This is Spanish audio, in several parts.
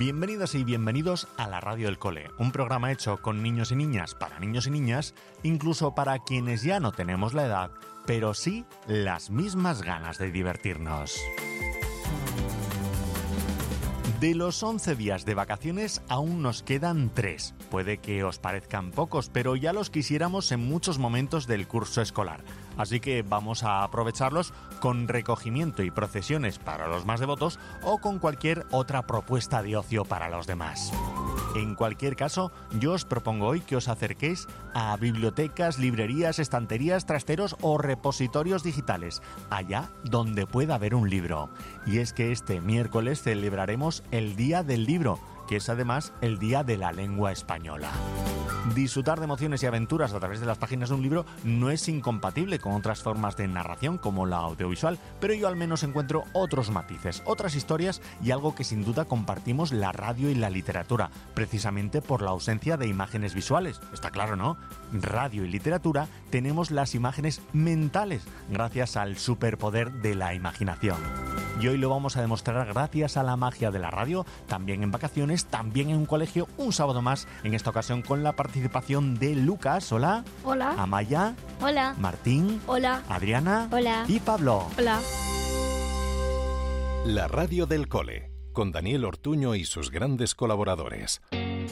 Bienvenidas y bienvenidos a la Radio del Cole, un programa hecho con niños y niñas para niños y niñas, incluso para quienes ya no tenemos la edad, pero sí las mismas ganas de divertirnos. De los 11 días de vacaciones aún nos quedan 3. Puede que os parezcan pocos, pero ya los quisiéramos en muchos momentos del curso escolar. Así que vamos a aprovecharlos con recogimiento y procesiones para los más devotos o con cualquier otra propuesta de ocio para los demás. En cualquier caso, yo os propongo hoy que os acerquéis a bibliotecas, librerías, estanterías, trasteros o repositorios digitales, allá donde pueda haber un libro. Y es que este miércoles celebraremos el Día del Libro, que es además el Día de la Lengua Española. Disfrutar de emociones y aventuras a través de las páginas de un libro no es incompatible con otras formas de narración como la audiovisual, pero yo al menos encuentro otros matices, otras historias y algo que sin duda compartimos la radio y la literatura, precisamente por la ausencia de imágenes visuales. Está claro, ¿no? Radio y literatura tenemos las imágenes mentales, gracias al superpoder de la imaginación. Y hoy lo vamos a demostrar gracias a la magia de la radio, también en vacaciones, también en un colegio, un sábado más, en esta ocasión con la participación de Lucas, hola. Hola. Amaya. Hola. Martín. Hola. Adriana. Hola. Y Pablo. Hola. La Radio del Cole, con Daniel Ortuño y sus grandes colaboradores.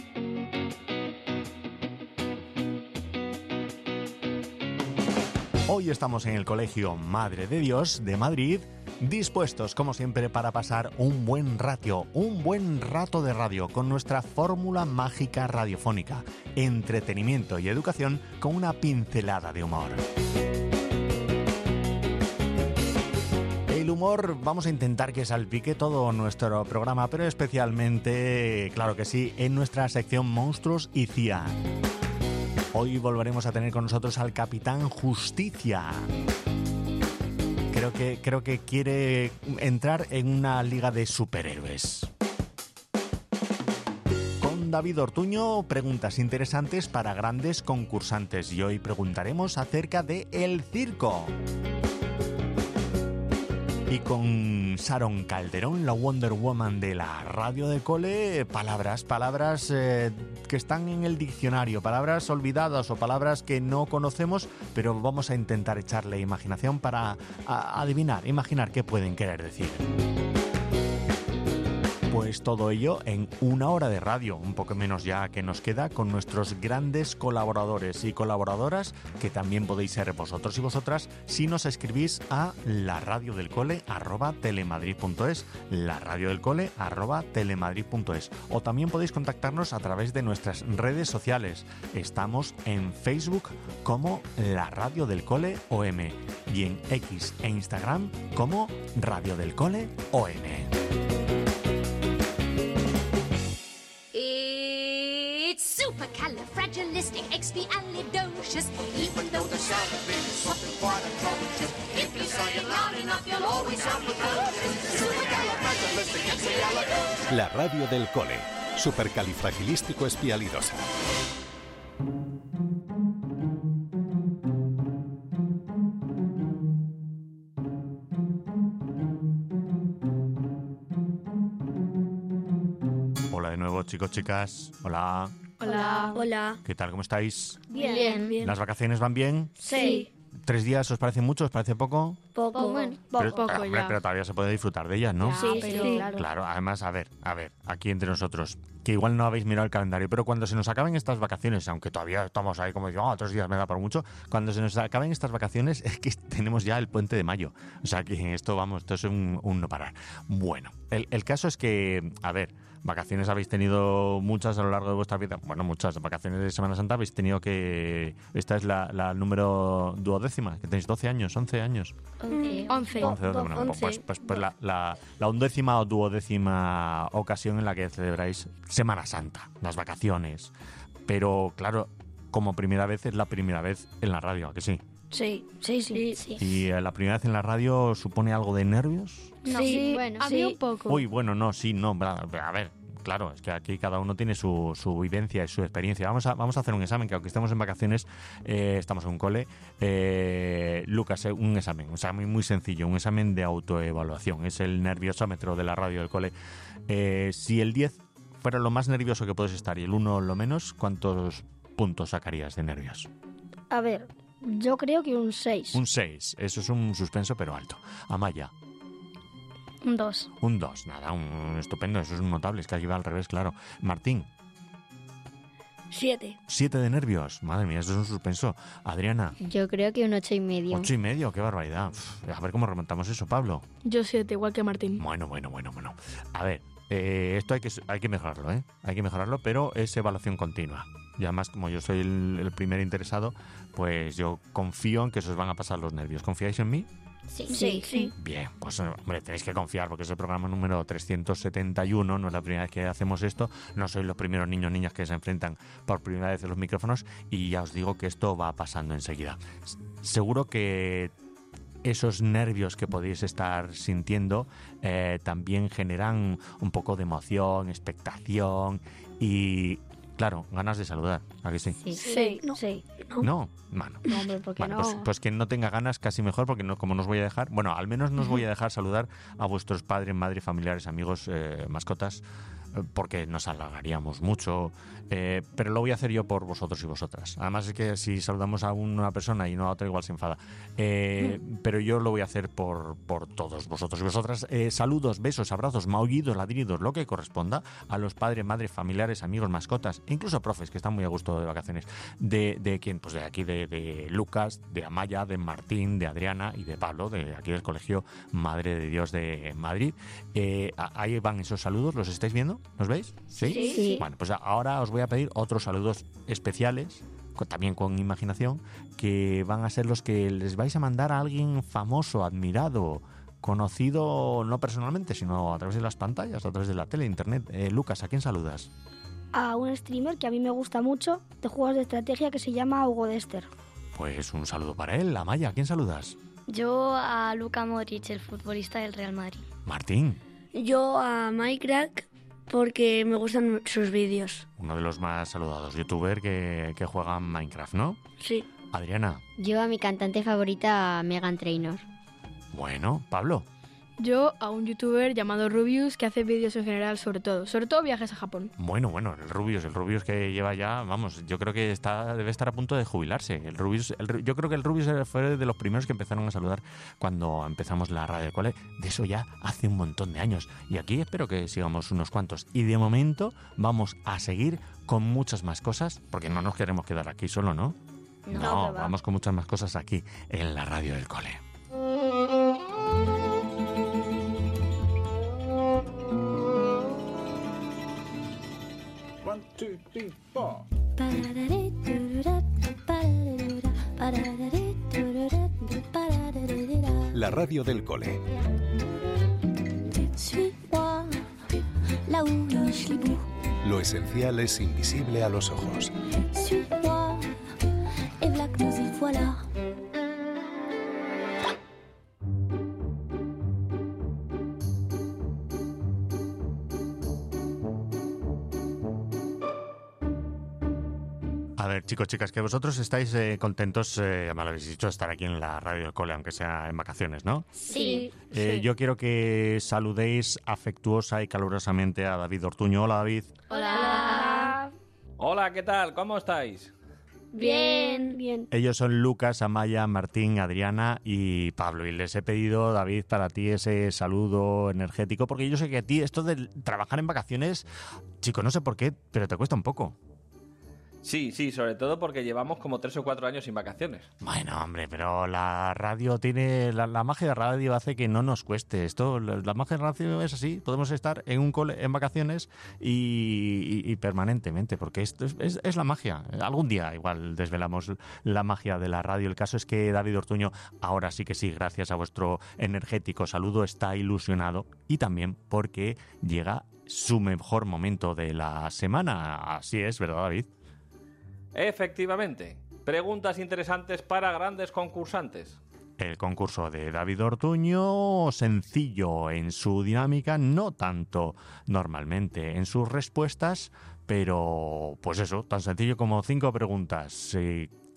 Hoy estamos en el Colegio Madre de Dios de Madrid, dispuestos, como siempre, para pasar un buen rato de radio con nuestra fórmula mágica radiofónica, entretenimiento y educación con una pincelada de humor. El humor vamos a intentar que salpique todo nuestro programa, pero especialmente, claro que sí, en nuestra sección Monstruos y CIA. Hoy volveremos a tener con nosotros al Capitán Justicia. Creo que quiere entrar en una liga de superhéroes. Con David Ortuño, preguntas interesantes para grandes concursantes. Y hoy preguntaremos acerca de el circo. Y con Sharon Calderón, la Wonder Woman de la Radio de Cole, palabras que están en el diccionario, palabras olvidadas o palabras que no conocemos, pero vamos a intentar echarle imaginación para imaginar qué pueden querer decir. Pues todo ello en una hora de radio, un poco menos ya que nos queda, con nuestros grandes colaboradores y colaboradoras, que también podéis ser vosotros y vosotras si nos escribís a laradiodelcole@telemadrid.es, laradiodelcole@telemadrid.es, o también podéis contactarnos a través de nuestras redes sociales. Estamos en Facebook como La Radio del Cole OM y en X e Instagram como Radio del Cole OM. It's supercalifragilisticexpialidocious. Even though the sound of it is something quite atrocious, if you say it loud enough, you'll always sound precocious. Supercalifragilisticexpialidocious. La Radio del Cole, supercalifragilístico-espialidosa. Hola de nuevo, chicos, chicas. Hola. Hola. Hola. ¿Qué tal? ¿Cómo estáis? Bien. ¿Las vacaciones van bien? Sí. 3 días os parece mucho? ¿Os parece poco? Poco. Bueno, Pero, poco hombre, ya. pero todavía se puede disfrutar de ellas, ¿no? Ya, Sí, pero sí. claro. Claro, además, a ver, aquí entre nosotros, que igual no habéis mirado el calendario, pero cuando se nos acaben estas vacaciones, aunque todavía estamos ahí como digo, 3 días me da por mucho, cuando se nos acaben estas vacaciones es que tenemos ya el puente de mayo. O sea que esto es un no parar. Bueno, el caso es que, a ver, vacaciones habéis tenido muchas a lo largo de vuestra vida. Bueno, muchas vacaciones de Semana Santa habéis tenido que... Esta es la número 12ª, que tenéis 12 años, 11 años. 11. 11, bueno, pues la 11ª o 12ª ocasión en la que celebráis Semana Santa, las vacaciones. Pero claro, como primera vez es la primera vez en la radio, ¿a que sí? Sí. ¿Y la primera vez en la radio supone algo de nervios? No. Sí, Bueno, había sí. un poco. Uy, bueno, no, sí, no, a ver, claro, es que aquí cada uno tiene su vivencia y su experiencia. Vamos a hacer un examen, que aunque estemos en vacaciones, estamos en un cole. Lucas, un examen muy sencillo, un examen de autoevaluación. Es el nerviosómetro de la radio del cole. Si el 10 fuera lo más nervioso que puedes estar y el 1 lo menos, ¿cuántos puntos sacarías de nervios? A ver, yo creo que un 6. Un 6, eso es un suspenso pero alto. Amaya, Un 2. un 2, nada, un estupendo, eso es un notable, es que aquí va al revés, claro. Martín, 7. 7 de nervios, madre mía, eso es un suspenso. Adriana, Yo creo que un 8,5. 8,5, qué barbaridad. A ver cómo remontamos eso, Pablo. Yo 7, igual que Martín. Bueno. A ver, esto hay que mejorarlo, ¿eh? Hay que mejorarlo, pero es evaluación continua. Y además, como yo soy el primer interesado, pues yo confío en que se os van a pasar los nervios. ¿Confiáis en mí? Sí. Bien, pues hombre, tenéis que confiar porque es el programa número 371, no es la primera vez que hacemos esto, no sois los primeros niños niñas que se enfrentan por primera vez a los micrófonos y ya os digo que esto va pasando enseguida. Seguro que esos nervios que podéis estar sintiendo también generan un poco de emoción, expectación y, claro, ganas de saludar, ¿a que sí? Sí. No, bueno. No, hombre, ¿por qué Bueno, no? pues que no tenga ganas casi mejor porque no, como nos voy a dejar, bueno, al menos nos voy a dejar saludar a vuestros padres, madres, familiares, amigos, mascotas, porque nos alargaríamos mucho, pero lo voy a hacer yo por vosotros y vosotras. Además es que si saludamos a una persona y no a otra igual se enfada, pero yo lo voy a hacer por todos vosotros y vosotras. Saludos, besos, abrazos, maullidos, ladridos, lo que corresponda a los padres, madres, familiares, amigos, mascotas, incluso profes que están muy a gusto de vacaciones, de quién, pues de aquí de Lucas, de Amaya, de Martín, de Adriana y de Pablo, de aquí del Colegio Madre de Dios de Madrid. Ahí van esos saludos, ¿los estáis viendo? ¿Los veis? Sí. Bueno, pues ahora os voy a pedir otros saludos especiales, también con imaginación, que van a ser los que les vais a mandar a alguien famoso, admirado, conocido no personalmente, sino a través de las pantallas, a través de la tele, internet. Lucas, ¿a quién saludas? A un streamer que a mí me gusta mucho de juegos de estrategia que se llama Hugo Dester. Pues un saludo para él. Amaya, ¿a quién saludas? Yo a Luka Modric, el futbolista del Real Madrid. Martín, Yo a Minecraft porque me gustan sus vídeos. uno de los más saludados youtuber que juega Minecraft, ¿no? Sí. Adriana, Yo a mi cantante favorita, Megan Trainor. bueno, Pablo, Yo a un youtuber llamado Rubius que hace vídeos en general sobre todo viajes a Japón. bueno, el Rubius que lleva ya, vamos, yo creo que debe estar a punto de jubilarse. Yo creo que el Rubius fue de los primeros que empezaron a saludar cuando empezamos la radio del cole. De eso ya hace un montón de años. Y aquí espero que sigamos unos cuantos. Y de momento vamos a seguir con muchas más cosas, porque no nos queremos quedar aquí solo, ¿no? No, vamos con muchas más cosas aquí en la radio del cole. One, two, three, four. La radio del cole. Suis-moi là où niche l'hibou. Lo esencial es invisible a los ojos. Suis-moi et v'là que nous y voilà. A ver, chicos, chicas, que vosotros estáis contentos, me lo habéis dicho, de estar aquí en la radio del cole, aunque sea en vacaciones, ¿no? Sí. Yo quiero que saludéis afectuosa y calurosamente a David Ortuño. Hola, David. Hola. Hola, ¿qué tal? ¿Cómo estáis? Bien. Ellos son Lucas, Amaya, Martín, Adriana y Pablo. Y les he pedido, David, para ti ese saludo energético, porque yo sé que a ti esto de trabajar en vacaciones, chico, no sé por qué, pero te cuesta un poco. Sí, sobre todo porque llevamos como 3 o 4 años sin vacaciones. Bueno, hombre, pero la radio tiene... La magia de radio hace que no nos cueste. La magia de radio es así. Podemos estar en un cole en vacaciones y permanentemente, porque esto es la magia. Algún día igual desvelamos la magia de la radio. El caso es que David Ortuño, ahora sí que sí, gracias a vuestro energético saludo, está ilusionado. Y también porque llega su mejor momento de la semana. Así es, ¿verdad, David? Efectivamente. Preguntas interesantes para grandes concursantes. El concurso de David Ortuño, sencillo en su dinámica, no tanto normalmente en sus respuestas, pero pues eso, tan sencillo como 5 preguntas, 3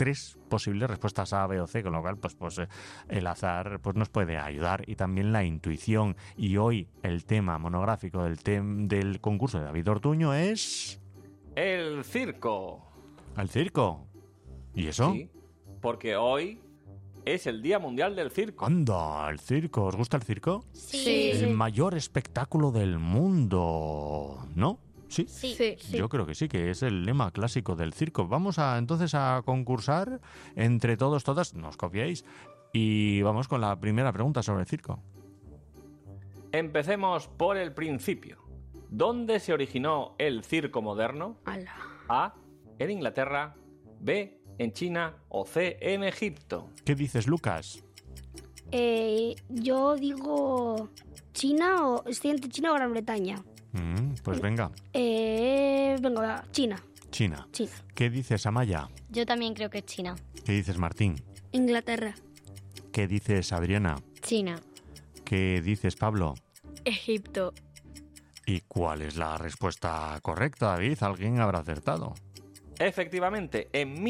3 posibles respuestas A, B o C, con lo cual pues el azar pues nos puede ayudar y también la intuición. Y hoy el tema monográfico del concurso de David Ortuño es... El circo. ¿El circo? ¿Y eso? Sí, porque hoy es el Día Mundial del Circo. ¡Anda! ¿El circo? ¿Os gusta el circo? Sí. El mayor espectáculo del mundo, ¿no? ¿Sí? Sí. Yo creo que sí, que es el lema clásico del circo. Vamos entonces a concursar entre todos, todas, no os copiéis, y vamos con la primera pregunta sobre el circo. Empecemos por el principio. ¿Dónde se originó el circo moderno? Ala. A, en Inglaterra, B, en China o C, en Egipto. ¿Qué dices, Lucas? Yo digo China o estoy entre China o Gran Bretaña. Pues venga, Venga, China. China. China. ¿Qué dices, Amaya? Yo también creo que es China. ¿Qué dices, Martín? Inglaterra. ¿Qué dices, Adriana? China. ¿Qué dices, Pablo? Egipto. ¿Y cuál es la respuesta correcta, David? ¿Alguien habrá acertado? Efectivamente, en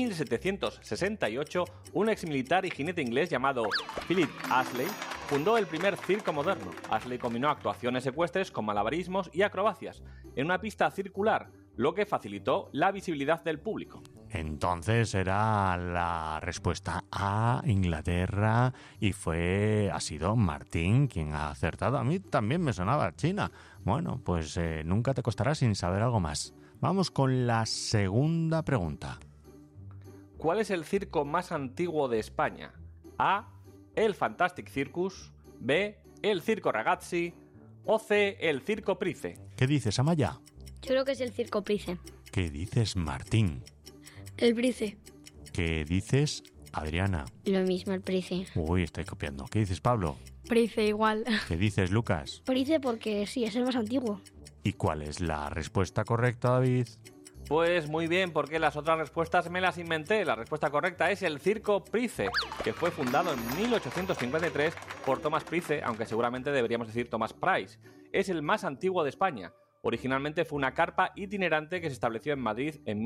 1768, un exmilitar y jinete inglés llamado Philip Ashley fundó el primer circo moderno. Ashley combinó actuaciones ecuestres con malabarismos y acrobacias en una pista circular, lo que facilitó la visibilidad del público. Entonces era la respuesta A, Inglaterra, y ha sido Martín quien ha acertado. A mí también me sonaba China. Bueno, pues nunca te costará sin saber algo más. Vamos con la segunda pregunta. ¿Cuál es el circo más antiguo de España? A, el Fantastic Circus, B, el Circo Ragazzi o C, el Circo Price. ¿Qué dices, Amaya? Yo creo que es el Circo Price. ¿Qué dices, Martín? El Price. ¿Qué dices, Adriana? Lo mismo, el Price. Uy, estoy copiando. ¿Qué dices, Pablo? Price igual. ¿Qué dices, Lucas? Price porque sí, es el más antiguo. ¿Y cuál es la respuesta correcta, David? Pues muy bien, porque las otras respuestas me las inventé. La respuesta correcta es el Circo Price, que fue fundado en 1853 por Thomas Price, aunque seguramente deberíamos decir Thomas Price. Es el más antiguo de España. Originalmente fue una carpa itinerante que se estableció en Madrid en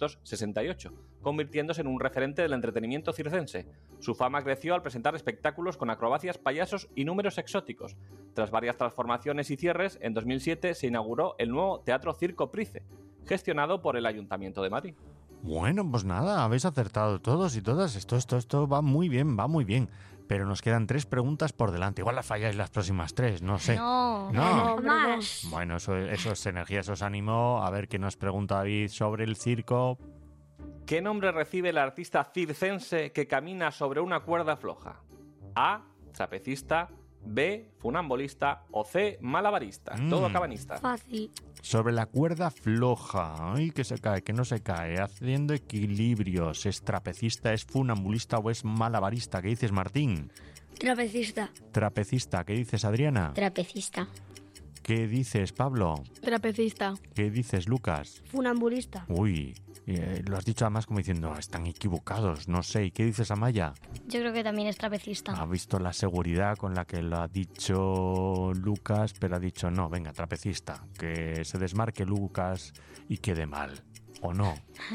1868, convirtiéndose en un referente del entretenimiento circense. Su fama creció al presentar espectáculos con acrobacias, payasos y números exóticos. Tras varias transformaciones y cierres, en 2007 se inauguró el nuevo Teatro Circo Price, gestionado por el Ayuntamiento de Madrid. Bueno, pues nada, habéis acertado todos y todas. Esto va muy bien, va muy bien. Pero nos quedan 3 preguntas por delante. Igual las falláis las próximas 3, no sé. No. Más. Bueno, eso es energía, eso es ánimo. A ver qué nos pregunta David sobre el circo. ¿Qué nombre recibe el artista circense que camina sobre una cuerda floja? A, trapecista, B, funambolista o C, malabarista. Todo cabanista. Fácil. Sobre la cuerda floja. Ay, que se cae, que no se cae. Haciendo equilibrios. ¿Es trapecista, es funambulista o es malabarista? ¿Qué dices, Martín? Trapecista. Trapecista. ¿Qué dices, Adriana? Trapecista. ¿Qué dices, Pablo? Trapecista. ¿Qué dices, Lucas? Funambulista. Uy, lo has dicho además como diciendo, están equivocados, no sé. ¿Y qué dices, Amaya? Yo creo que también es trapecista. Ha visto la seguridad con la que lo ha dicho Lucas, pero ha dicho, no, venga, trapecista, que se desmarque Lucas y quede mal. ¿O no?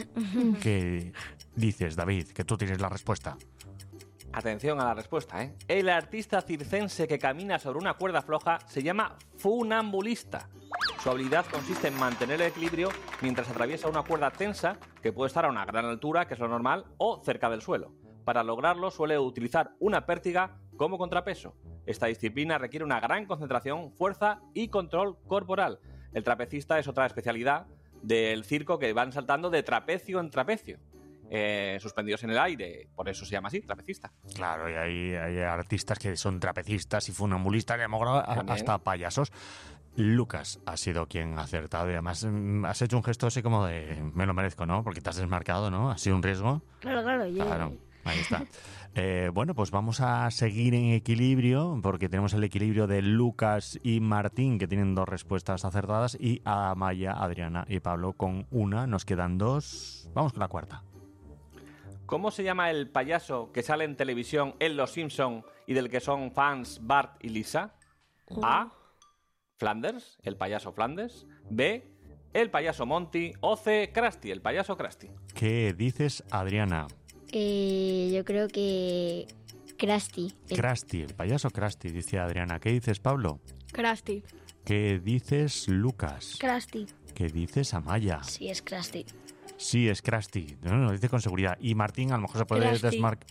¿Qué dices, David? Que tú tienes la respuesta. Atención a la respuesta, ¿eh? El artista circense que camina sobre una cuerda floja se llama funambulista. Su habilidad consiste en mantener el equilibrio mientras atraviesa una cuerda tensa que puede estar a una gran altura, que es lo normal, o cerca del suelo. Para lograrlo suele utilizar una pértiga como contrapeso. Esta disciplina requiere una gran concentración, fuerza y control corporal. El trapecista es otra especialidad del circo que van saltando de trapecio en trapecio. Suspendidos en el aire, por eso se llama así, trapecista. Claro, y hay artistas que son trapecistas y funambulistas, y hasta payasos. Lucas ha sido quien ha acertado y además has hecho un gesto así como de me lo merezco, ¿no? Porque te has desmarcado, ¿no? ¿Ha sido un riesgo? Claro. Claro, ahí está. Bueno, pues vamos a seguir en equilibrio porque tenemos el equilibrio de Lucas y Martín, que tienen 2 respuestas acertadas, y Amaya, Adriana y Pablo con una. Nos quedan 2. Vamos con la cuarta. ¿Cómo se llama el payaso que sale en televisión en Los Simpson y del que son fans Bart y Lisa? A, Flanders, el payaso Flanders. B, el payaso Monty. O C, Krusty, el payaso Krusty. ¿Qué dices, Adriana? Yo creo que Krusty. Krusty, el payaso Krusty, dice Adriana. ¿Qué dices, Pablo? Krusty. ¿Qué dices, Lucas? Krusty. ¿Qué dices, Amaya? Sí, es Krusty. Sí, es Krusty. No, lo dice con seguridad. Y Martín a lo mejor se puede desmarcar.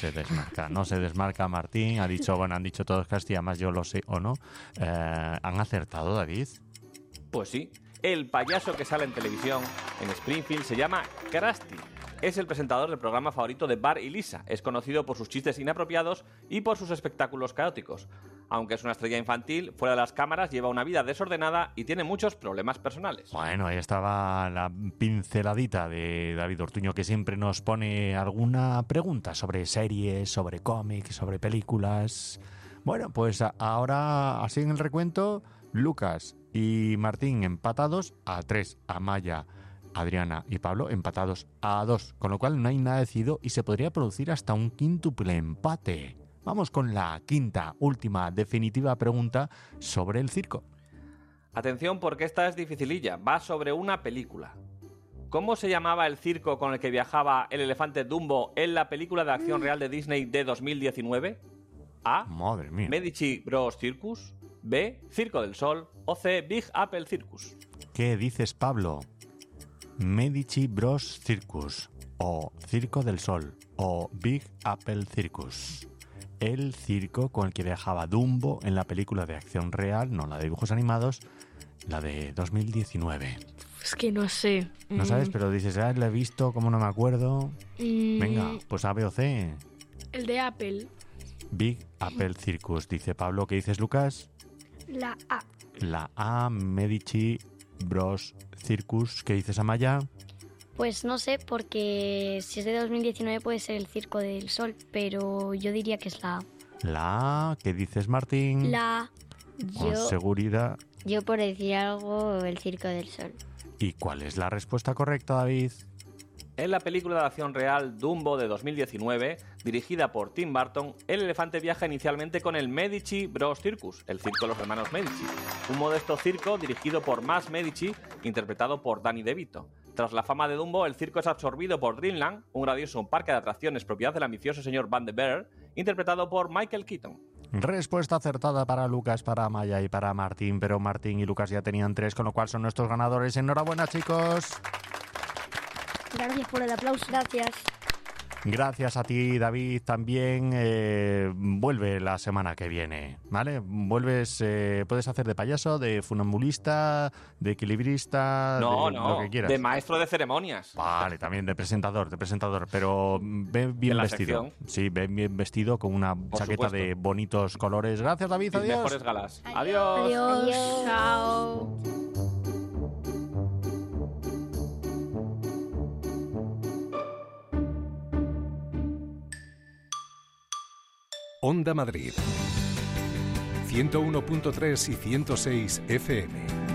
No se desmarca Martín. Han dicho todos Krusty, además yo lo sé o no. ¿Han acertado, David? Pues sí. El payaso que sale en televisión en Springfield se llama Krusty. Es el presentador del programa favorito de Bart y Lisa. Es conocido por sus chistes inapropiados y por sus espectáculos caóticos. Aunque es una estrella infantil, fuera de las cámaras lleva una vida desordenada y tiene muchos problemas personales. Bueno, ahí estaba la pinceladita de David Ortuño, que siempre nos pone alguna pregunta sobre series, sobre cómics, sobre películas. Bueno, pues ahora, así en el recuento, Lucas y Martín empatados a 3, Amaya, Adriana y Pablo empatados a 2, con lo cual no hay nada decidido y se podría producir hasta un quíntuple empate. Vamos con la quinta, última, definitiva pregunta sobre el circo. Atención porque esta es dificililla, va sobre una película. ¿Cómo se llamaba el circo con el que viajaba el elefante Dumbo en la película de acción real de Disney de 2019? A. Madre mía. Medici Bros Circus. B. Circo del Sol. O C. Big Apple Circus. ¿Qué dices, Pablo? Medici Bros Circus, o Circo del Sol, o Big Apple Circus. El circo con el que viajaba Dumbo en la película de acción real, no la de dibujos animados, la de 2019. Es que no sé. No sabes, pero dices, la he visto, ¿cómo no me acuerdo? Venga, pues A, B o C. El de Apple. Big Apple Circus, dice Pablo. ¿Qué dices, Lucas? La A. La A, Medici Bros Circus. ¿Qué dices, Amaya? Pues no sé, porque si es de 2019 puede ser el Circo del Sol, pero yo diría que es la A. La A. ¿Qué dices, Martín? La A. Con seguridad. Yo por decir algo, el Circo del Sol. ¿Y cuál es la respuesta correcta, David? En la película de acción real Dumbo de 2019, dirigida por Tim Burton, el elefante viaja inicialmente con el Medici Bros Circus, el circo de los hermanos Medici, un modesto circo dirigido por Max Medici, interpretado por Danny DeVito. Tras la fama de Dumbo, el circo es absorbido por Dreamland, un grandioso parque de atracciones propiedad del ambicioso señor Van de Beer, interpretado por Michael Keaton. Respuesta acertada para Lucas, para Amaya y para Martín, pero Martín y Lucas ya tenían 3, con lo cual son nuestros ganadores. ¡Enhorabuena, chicos! Gracias por el aplauso. Gracias. Gracias a ti, David, también. Vuelve la semana que viene, ¿vale? Vuelves, puedes hacer de payaso, de funambulista, de equilibrista, lo que quieras. De maestro de ceremonias. Vale, también de presentador, pero ven bien vestido. Sección. Sí, ven bien vestido con una chaqueta de bonitos colores. Gracias, David, adiós. Mejores galas. Adiós. Adiós. Chao. Onda Madrid 101.3 y 106 FM.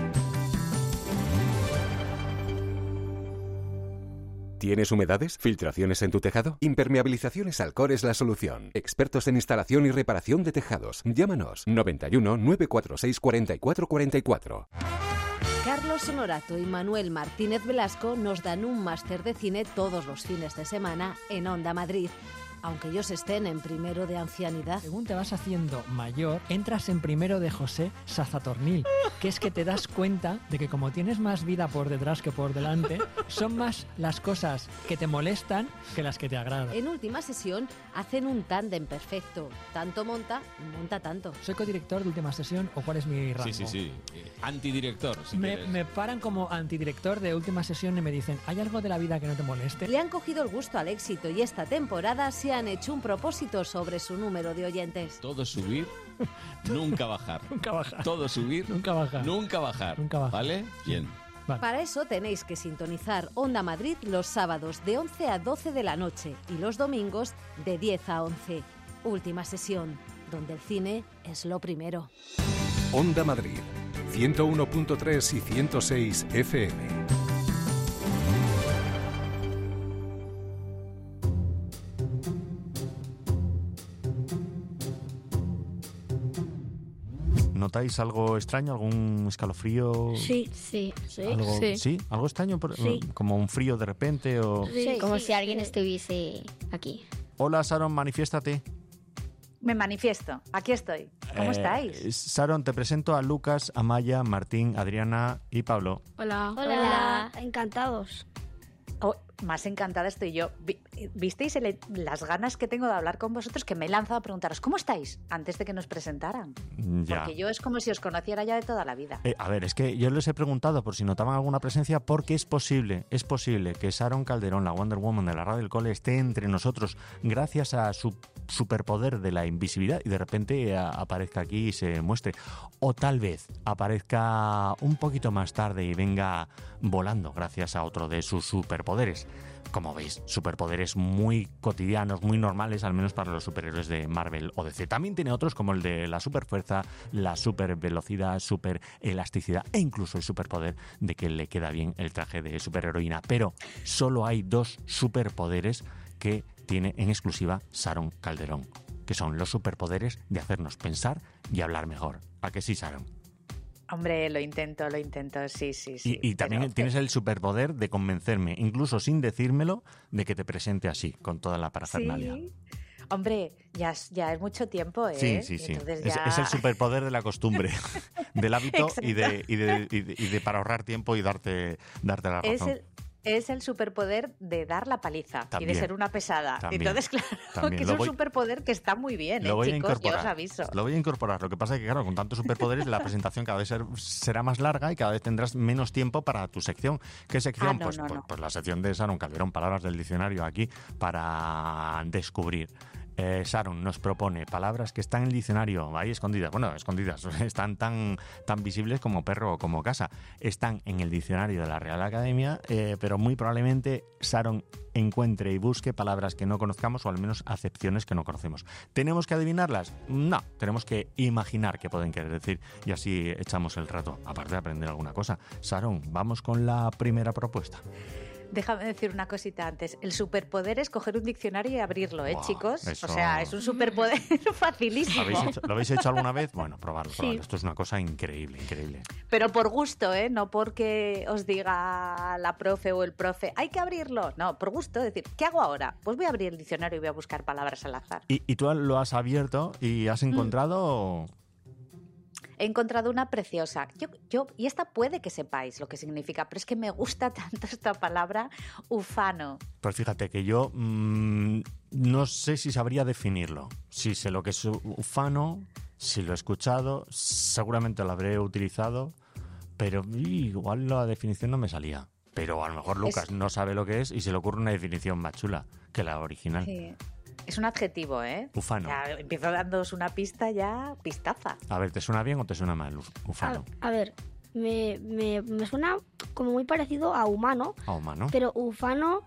¿Tienes humedades? ¿Filtraciones en tu tejado? Impermeabilizaciones Alcor es la solución. Expertos en instalación y reparación de tejados. Llámanos 91 946 44 44. Carlos Honorato y Manuel Martínez Velasco nos dan un máster de cine todos los fines de semana en Onda Madrid. Aunque ellos estén en primero de ancianidad. Según te vas haciendo mayor, entras en primero de José Sazatornil, que es que te das cuenta de que como tienes más vida por detrás que por delante, son más las cosas que te molestan que las que te agradan. En última sesión hacen un tándem perfecto. Tanto monta tanto. ¿Soy codirector de última sesión o cuál es mi rango? Sí. Antidirector, si quieres. Me paran como antidirector de última sesión y me dicen, ¿hay algo de la vida que no te moleste? Le han cogido el gusto al éxito y esta temporada se han hecho un propósito sobre su número de oyentes. Todo subir, nunca bajar. Nunca bajar. Todo subir, nunca bajar. Nunca bajar. Nunca bajar. ¿Vale? Bien. Vale. Para eso tenéis que sintonizar Onda Madrid los sábados de 11 a 12 de la noche y los domingos de 10 a 11. Última sesión, donde el cine es lo primero. Onda Madrid 101.3 y 106 FM. ¿Notáis algo extraño? ¿Algún escalofrío? Sí. Sí. ¿Algo, Sí. ¿Algo extraño? Sí. ¿Como un frío de repente? O... Sí, como si alguien estuviese aquí. Hola, Sharon, manifiéstate. Me manifiesto. Aquí estoy. ¿Cómo estáis? Sharon, te presento a Lucas, Amaya, Martín, Adriana y Pablo. Hola. Hola, encantados. Oh, más encantada estoy yo. ¿Visteis las ganas que tengo de hablar con vosotros? Que me he lanzado a preguntaros, ¿cómo estáis? Antes de que nos presentaran. Ya. Porque yo es como si os conociera ya de toda la vida. A ver, es que yo les he preguntado por si notaban alguna presencia, porque es posible que Sharon Calderón, la Wonder Woman de la Radio del Cole, esté entre nosotros gracias a su superpoder de la invisibilidad y de repente aparezca aquí y se muestre. O tal vez aparezca un poquito más tarde y venga volando gracias a otro de sus superpoderes. Como veis, superpoderes muy cotidianos, muy normales, al menos para los superhéroes de Marvel o DC. También tiene otros como el de la superfuerza, la supervelocidad, superelasticidad e incluso el superpoder de que le queda bien el traje de superheroína. Pero solo hay 2 superpoderes que tiene en exclusiva Sharon Calderón, que son los superpoderes de hacernos pensar y hablar mejor. ¿A que sí, Sharon? Hombre, lo intento, sí. Y también tienes el superpoder de convencerme, incluso sin decírmelo, de que te presente así, con toda la parafernalia. Sí. Hombre, ya es mucho tiempo, ¿eh? Sí. Entonces Es el superpoder de la costumbre, del hábito y de para ahorrar tiempo y darte la razón. Es el superpoder de dar la paliza y de ser una pesada. Entonces, claro, que es un superpoder que está muy bien, chicos, yo os aviso. Lo voy a incorporar. Lo que pasa es que, claro, con tantos superpoderes, la presentación cada vez será más larga y cada vez tendrás menos tiempo para tu sección. ¿Qué sección? Pues la sección de Sharon Calderón, palabras del diccionario aquí para descubrir. Sharon nos propone palabras que están en el diccionario, ahí escondidas, están tan visibles como perro o como casa, están en el diccionario de la Real Academia, pero muy probablemente Sharon encuentre y busque palabras que no conozcamos o al menos acepciones que no conocemos. ¿Tenemos que adivinarlas? No, tenemos que imaginar qué pueden querer decir y así echamos el rato, aparte de aprender alguna cosa. Sharon, vamos con la primera propuesta. Déjame decir una cosita antes. El superpoder es coger un diccionario y abrirlo, chicos? Eso... O sea, es un superpoder facilísimo. ¿Lo habéis hecho alguna vez? Bueno, probarlo. Esto es una cosa increíble. Pero por gusto, no porque os diga la profe o el profe, hay que abrirlo. No, por gusto. Es decir, ¿qué hago ahora? Pues voy a abrir el diccionario y voy a buscar palabras al azar. ¿Y tú lo has abierto y has encontrado...? He encontrado una preciosa. Y esta puede que sepáis lo que significa, pero es que me gusta tanto esta palabra, ufano. Pues fíjate que yo no sé si sabría definirlo. Si sé lo que es ufano, si lo he escuchado, seguramente lo habré utilizado, pero igual la definición no me salía. Pero a lo mejor Lucas no sabe lo que es y se le ocurre una definición más chula que la original. Sí. Es un adjetivo, Ufano. Ya empiezo dándoos una pista ya, pistaza. A ver, ¿te suena bien o te suena mal, ufano? A ver, me suena como muy parecido a humano. ¿A humano? Pero ufano...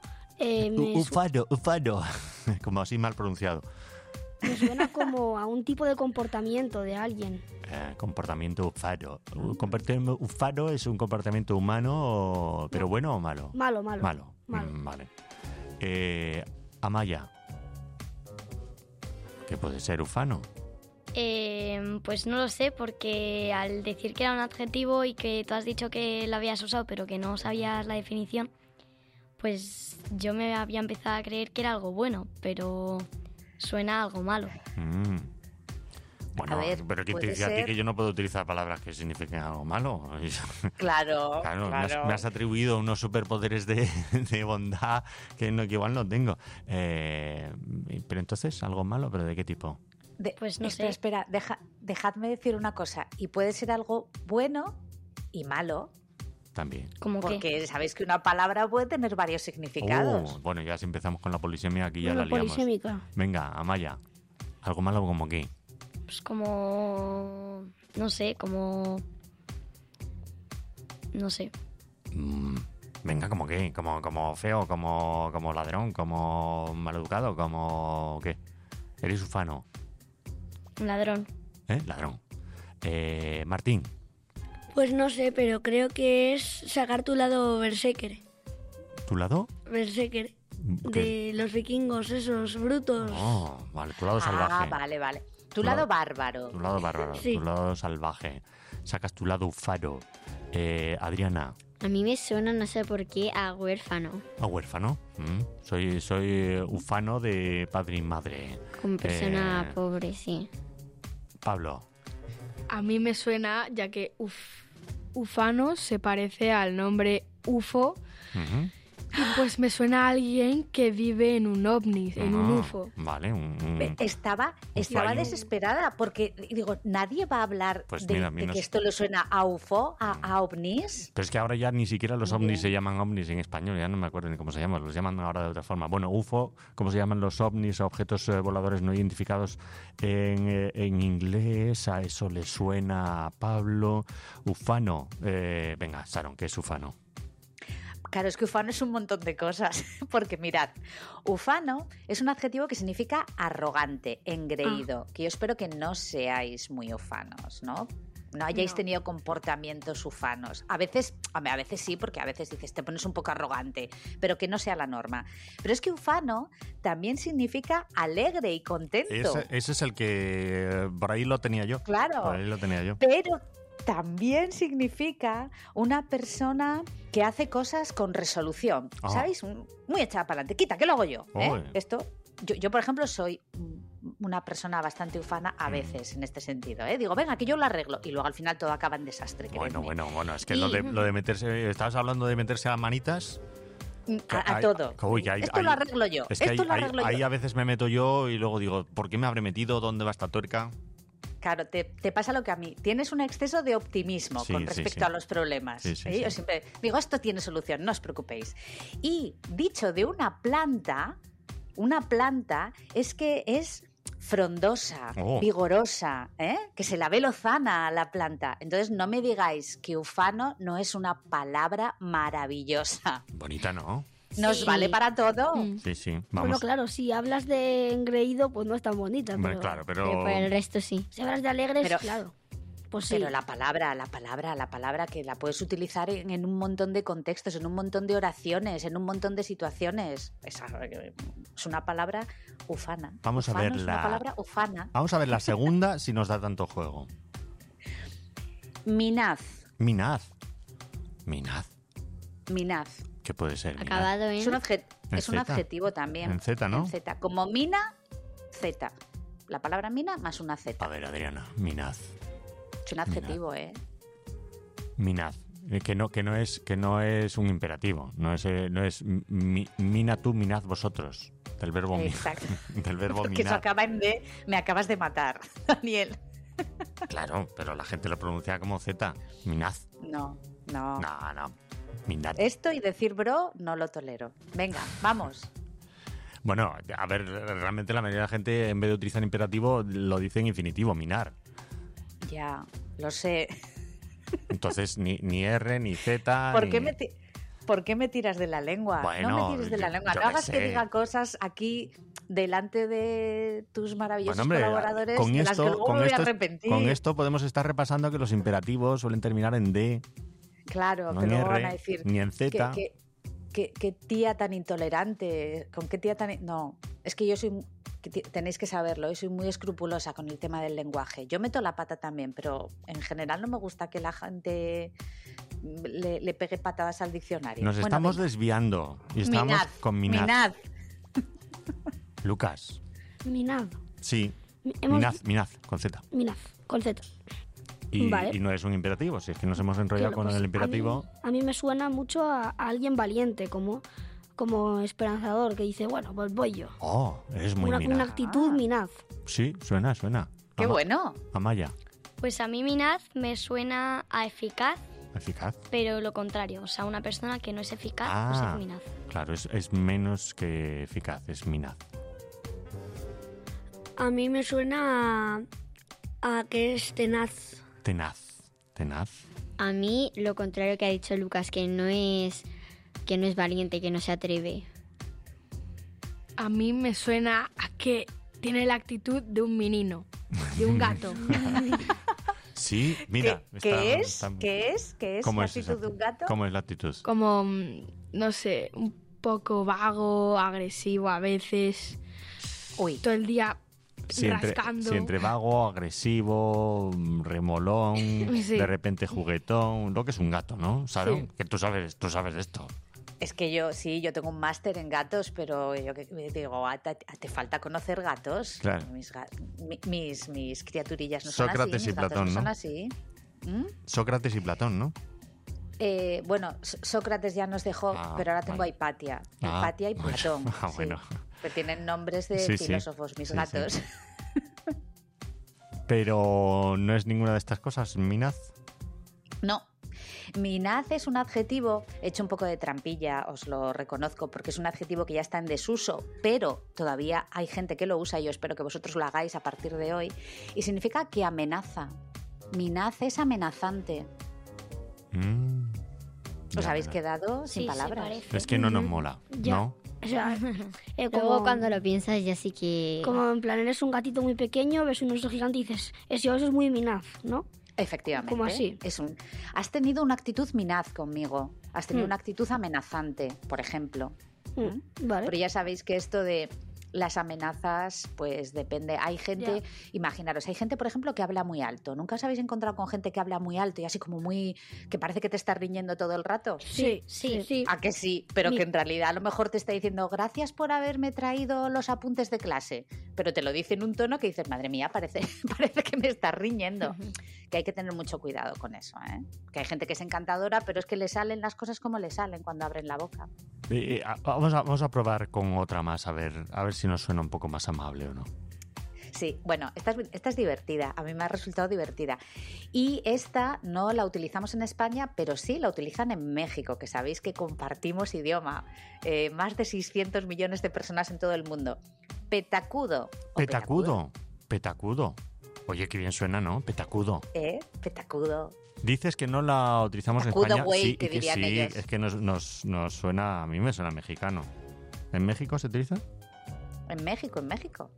Ufano. Como así mal pronunciado. Me suena como a un tipo de comportamiento de alguien. Comportamiento ufano. Ufano es un comportamiento humano, pero bueno o malo. Malo. Vale. Amaya. ¿Qué puede ser ufano? Pues no lo sé, porque al decir que era un adjetivo y que tú has dicho que lo habías usado pero que no sabías la definición, pues yo me había empezado a creer que era algo bueno, pero suena a algo malo. Bueno, a ver, pero ¿quién te dice a ti que yo no puedo utilizar palabras que signifiquen algo malo? Claro. Me has atribuido unos superpoderes de bondad que igual no tengo. Pero entonces, ¿algo malo? ¿Pero de qué tipo? Pues no sé. Espera, dejadme decir una cosa. Y puede ser algo bueno y malo. También. ¿Cómo qué? Porque sabéis que una palabra puede tener varios significados. Bueno, ya si empezamos con la polisemia, aquí ya la liamos. Polisémica. Venga, Amaya. ¿Algo malo como qué? Pues como... no sé, como... no sé. Venga, ¿como qué? Como feo, como ladrón, como maleducado, como... ¿qué? ¿Eres ufano? Un ladrón. Ladrón. Martín. Pues no sé, pero creo que es sacar tu lado berserker. ¿Tu lado? Berserker. De los vikingos, esos brutos. Oh, vale, tu lado salvaje. Vale. Tu lado bárbaro. Tu lado bárbaro, Sí. tu lado salvaje. Sacas tu lado ufano. Adriana, A mí me suena, no sé por qué, a huérfano. ¿a huérfano? Soy ufano de padre y madre. Como persona pobre, sí. Pablo. A mí me suena, ya que ufano se parece al nombre UFO, Ujú. y pues me suena a alguien que vive en un ovni, en un UFO. Vale, Estaba fallo. desesperada porque, digo, nadie va a hablar Pues de, mira, a mí de no que sé. esto le suena a UFO, a ovnis. Pero es que ahora ya ni siquiera los ovnis se llaman ovnis en español, ya no me acuerdo ni cómo se llaman, los llaman ahora de otra forma. Bueno, UFO, ¿cómo se llaman los ovnis, objetos voladores no identificados en inglés? A eso le suena a Pablo. Ufano, venga, Sharon, ¿qué es ufano? Claro, es que ufano es un montón de cosas. Porque mirad, ufano es un adjetivo que significa arrogante, engreído. Que yo espero que no seáis muy ufanos, ¿no? No hayáis tenido comportamientos ufanos. A veces sí, porque a veces dices, te pones un poco arrogante, pero que no sea la norma. Pero es que ufano también significa alegre y contento. Ese es el que por ahí lo tenía yo. Claro. Por ahí lo tenía yo. Pero también significa una persona que hace cosas con resolución, Ah. ¿sabéis? Muy echada para adelante. Quita, que lo hago yo. Oy. Esto, yo, por ejemplo, soy una persona bastante ufana Mm. a veces en este sentido. Digo, venga, que yo lo arreglo. Y luego al final todo acaba en desastre. Bueno, es que Y- lo de meterse, estabas hablando de meterse a manitas. A todo. Uy, que Esto lo arreglo yo. Es que Esto lo arreglo ahí yo. a veces me meto yo y luego digo, ¿por qué me habré metido? ¿Dónde va esta tuerca? Claro, te pasa lo que a mí. Tienes un exceso de optimismo Sí, con sí, respecto sí. a los problemas. Sí, sí, Yo sí. siempre digo, esto tiene solución, no os preocupéis. Y dicho de una planta es que es frondosa, Oh. vigorosa, que se la ve lozana a la planta. Entonces no me digáis que ufano no es una palabra maravillosa. Bonita, ¿no? Nos Sí. vale para todo. Sí, sí. Bueno, Vamos. claro, si hablas de engreído, pues no es tan bonita. Hombre, Pero, claro, pero... Por el resto sí. Si hablas de alegres, Pero- claro. Pues sí. Pero la palabra que la puedes utilizar en un montón de contextos, en un montón de oraciones, en un montón de situaciones. Es una palabra ufana. Vamos a Ufano ver es una palabra ufana. Vamos a ver la segunda si nos da tanto juego. Minaz. Minaz. ¿Qué puede ser? Minaz? Acabado en... Es un, En es un Z. adjetivo también. En Z, ¿no? En Z. Como mina, Z. La palabra mina más una Z. A ver, Adriana, Minaz. Es un adjetivo, Minaz. Que no es un imperativo. No es mina tú, minaz vosotros. Del verbo Exacto. del verbo Porque eso minaz. acaba en D. Me acabas de matar, Daniel. Claro, pero la gente lo pronuncia como Z. Minaz. No. No. Minaz. Esto y decir bro no lo tolero. Venga, vamos. Bueno, a ver, realmente la mayoría de la gente en vez de utilizar imperativo lo dice en infinitivo, minar. Ya, lo sé. Entonces ni R, ni Z, ¿Por ni... qué me tiras de la lengua? Bueno, no me tires de la yo- lengua. yo No qué hagas que sé. diga cosas aquí delante de tus maravillosos Bueno, hombre, colaboradores con de las que luego me voy a arrepentir. con esto podemos estar repasando que los imperativos suelen terminar en D, Claro, no que en luego R, van a decir ni en Z. que tía tan intolerante, con qué tía tan... No, es que yo soy... Tenéis que saberlo, yo soy muy escrupulosa con el tema del lenguaje. Yo meto la pata también, pero en general no me gusta que la gente le pegue patadas al diccionario. Nos Bueno, estamos venga. desviando y estamos con Minaz. Minaz. Lucas. Minaz. Sí. Hemos- Minaz, con Z. Minaz, con Z. Y, Vale. y no es un imperativo, si es que nos hemos enrollado Claro, con pues, el imperativo. A mí me suena mucho a alguien valiente, como esperanzador, que dice, bueno, pues voy yo. Oh, es muy Una Minaz. actitud minaz. Sí, suena. Qué bueno. Amaya, Pues a mí Minaz me suena a eficaz, eficaz. pero lo contrario. O sea, una persona que no es eficaz, pues Ah, es Minaz. claro, es menos que eficaz, es Minaz. A mí me suena a que es tenaz. Tenaz. A mí lo contrario que ha dicho Lucas, que no es valiente, que no se atreve. A mí me suena a que tiene la actitud de un menino, de un gato. Sí, mira. ¿Qué está- es? ¿Qué es? ¿Qué es ¿Cómo la es actitud esa? de un gato? ¿Cómo es la actitud? Como, no sé, poco vago, agresivo a veces. Uy. Todo el día rascando. Entre vago, agresivo, remolón, Sí. de repente juguetón, lo que es un gato, ¿no? Sharon, Sí. que tú sabes de esto. Es que yo tengo un máster en gatos, pero yo que digo, te falta conocer gatos. Claro. Mis criaturillas no Sócrates son así, y mis gatos Platón, no son ¿no? así. ¿Mm? Sócrates y Platón, ¿no? Bueno, Sócrates ya nos dejó, pero ahora tengo vale. a Hipatia. Ah, Hipatia y bueno. Platón. Ah, bueno. Sí. Que tienen nombres de Sí, sí. filósofos, mis Sí, gatos. sí. Pero no es ninguna de estas cosas, Minaz. No. Minaz es un adjetivo, he hecho un poco de trampilla, os lo reconozco, porque es un adjetivo que ya está en desuso, pero todavía hay gente que lo usa y yo espero que vosotros lo hagáis a partir de hoy. Y significa que amenaza. Minaz es amenazante. ¿Os Ya, habéis ya. quedado sin Sí, se palabras? parece. Es que no nos mola, Ya. ¿no? O sea, Luego cuando lo piensas ya sí que... Como en plan, eres un gatito muy pequeño, ves un oso gigante y dices, eso es muy Minaz, ¿no? Efectivamente. ¿Cómo así? Has tenido una actitud minaz conmigo. Has tenido Mm. una actitud amenazante, por ejemplo. Vale. Pero ya sabéis que esto de las amenazas, pues depende. Hay gente, imaginaros, hay gente, por ejemplo, que habla muy alto. ¿Nunca os habéis encontrado con gente que habla muy alto y así como muy... que parece que te está riñendo todo el rato? Sí. ¿A que sí? Pero que en realidad a lo mejor te está diciendo gracias por haberme traído los apuntes de clase. Pero te lo dice en un tono que dices, madre mía, parece que me está riñendo. Que hay que tener mucho cuidado con eso, ¿eh? Que hay gente que es encantadora, pero es que le salen las cosas como le salen cuando abren la boca. Vamos a probar con otra más, a ver si nos suena un poco más amable o no. Sí, bueno, esta es divertida, a mí me ha resultado divertida. Y esta no la utilizamos en España, pero sí la utilizan en México, que sabéis que compartimos idioma. Más de 600 millones de personas en todo el mundo. Petacudo. Petacudo. Oye, qué bien suena, ¿no? Petacudo. Petacudo. Dices que no la utilizamos en Petacudo, España. güey, Sí, que y que dirían sí, ellos. es que nos suena, a mí me suena mexicano. ¿En México se utiliza? En México.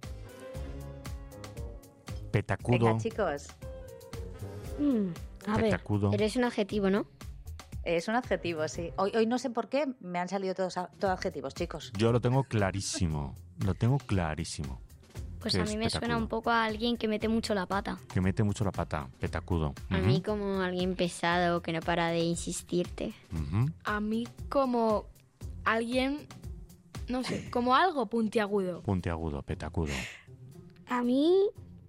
Petacudo. Venga, chicos. A ver, Petacudo. Eres un adjetivo, ¿no? Es un adjetivo, sí. Hoy no sé por qué me han salido todos adjetivos, chicos. Yo lo tengo clarísimo. Pues ¿Qué a es mí me suena petacudo? un poco a alguien que mete mucho la pata. Que mete mucho la pata. Petacudo. A mí como alguien pesado que no para de insistirte. A mí como alguien, no sé, como algo puntiagudo. Puntiagudo, petacudo. a mí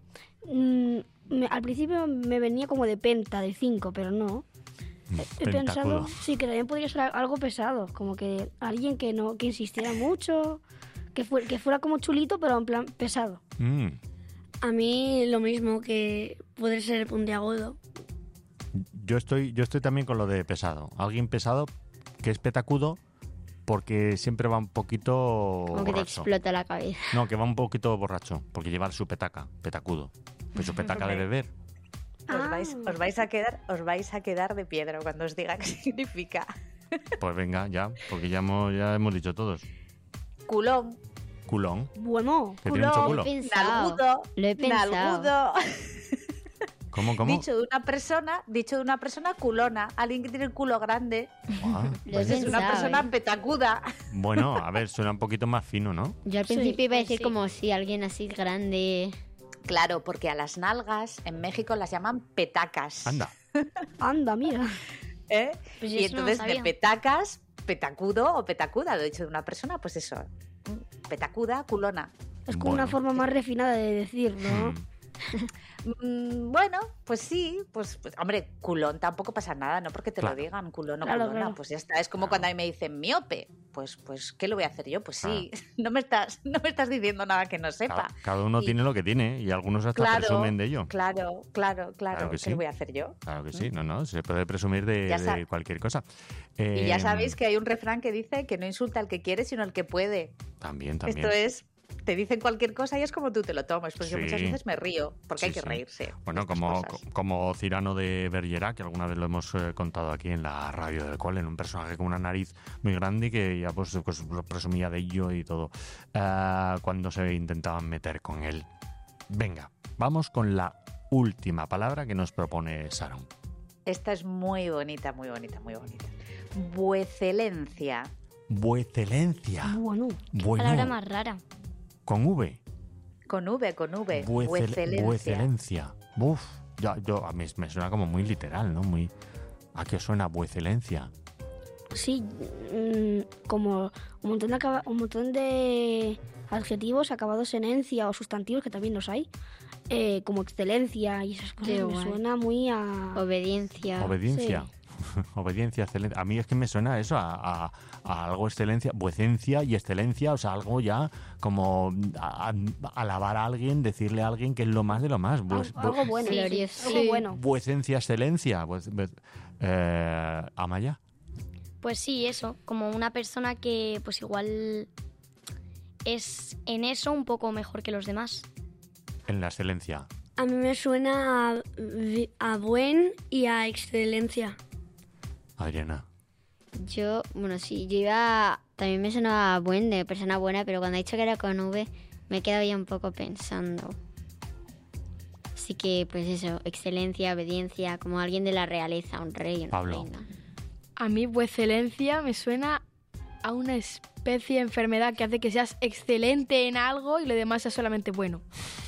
al principio me venía como de penta, de 5, pero no. He pensado, sí, que también podría ser algo pesado, como que alguien que insistiera mucho, que fuera como chulito, pero en plan pesado. A mí lo mismo, que puede ser puntiagudo. Yo estoy también con lo de pesado. Alguien pesado que es petacudo porque siempre va un poquito Como que te borracho. explota la cabeza. No, que va un poquito borracho, porque lleva su petacudo. Pues su petaca de beber. Os vais a quedar de piedra cuando os diga qué significa. Pues venga, ya, porque ya hemos dicho todos. Culón. Culón. Bueno, Que tiene mucho culo. Nalgudo. Lo he pensado. Nalgudo. ¿Cómo? Dicho de una persona culona. Alguien que tiene el culo grande. Lo he Es una pensado, persona petacuda. Bueno, a ver, suena un poquito más fino, ¿no? Yo al principio iba a decir como si alguien así grande... Claro, porque a las nalgas en México las llaman petacas. Anda, mira. ¿Eh? Pues Y eso no lo entonces de sabía. petacas, petacudo o petacuda, lo he dicho de una persona, pues eso. Petacuda, culona. Es como una forma más refinada de decirlo, ¿no? Bueno, pues sí, pues hombre, culón tampoco pasa nada, no porque te Claro. lo digan, culón o Claro, culona, claro. pues ya está. Es como cuando a mí me dicen miope, pues ¿qué lo voy a hacer yo? Pues sí, no me estás diciendo nada que no sepa. Cada uno Y- tiene lo que tiene y algunos hasta presumen de ello. Claro, que ¿qué sí. le voy a hacer yo? Claro que sí, no, se puede presumir Ya de sa- cualquier cosa. Y ya sabéis que hay un refrán que dice que no insulta al que quiere, sino al que puede. También. Esto es, te dicen cualquier cosa y es como tú te lo tomas. Pues yo Sí. muchas veces me río, porque hay Sí, que sí. reírse. Bueno, como Cirano de Bergerac, que alguna vez lo hemos contado aquí en la radio del Colen, un personaje con una nariz muy grande y que ya pues presumía de ello y todo cuando se intentaban meter con él. Venga, vamos con la última palabra que nos propone Sharon. Esta es muy bonita, muy bonita, muy bonita. Vuecelencia. Vuecelencia. Bueno. Palabra más rara. Con V. Con V. Vuecelencia. Uf, a mí me suena como muy literal, ¿no? ¿A qué os suena vuecelencia? Sí, como un montón de adjetivos acabados en encia o sustantivos, que también los hay, como excelencia y esas cosas. Me suena muy a... Obediencia. Obediencia. Sí. Obediencia, excelencia. A mí es que me suena eso, a algo excelencia, vuecencia y excelencia, o sea, algo ya como alabar a alguien, decirle a alguien que es lo más de lo más. Algo bueno, glorioso. Algo bueno. Vuecencia, excelencia. Amaya. Pues sí, eso, como una persona que pues igual es en eso un poco mejor que los demás. En la excelencia. A mí me suena a buen y a excelencia. Adriana. También me sonaba buen, de persona buena, pero cuando ha dicho que era con V, me he quedado ya un poco pensando. Así que, pues eso, excelencia, obediencia, como alguien de la realeza, un rey, una Pablo. reina. A mí, vuecelencia me suena a una especie de enfermedad que hace que seas excelente en algo y lo demás sea solamente bueno.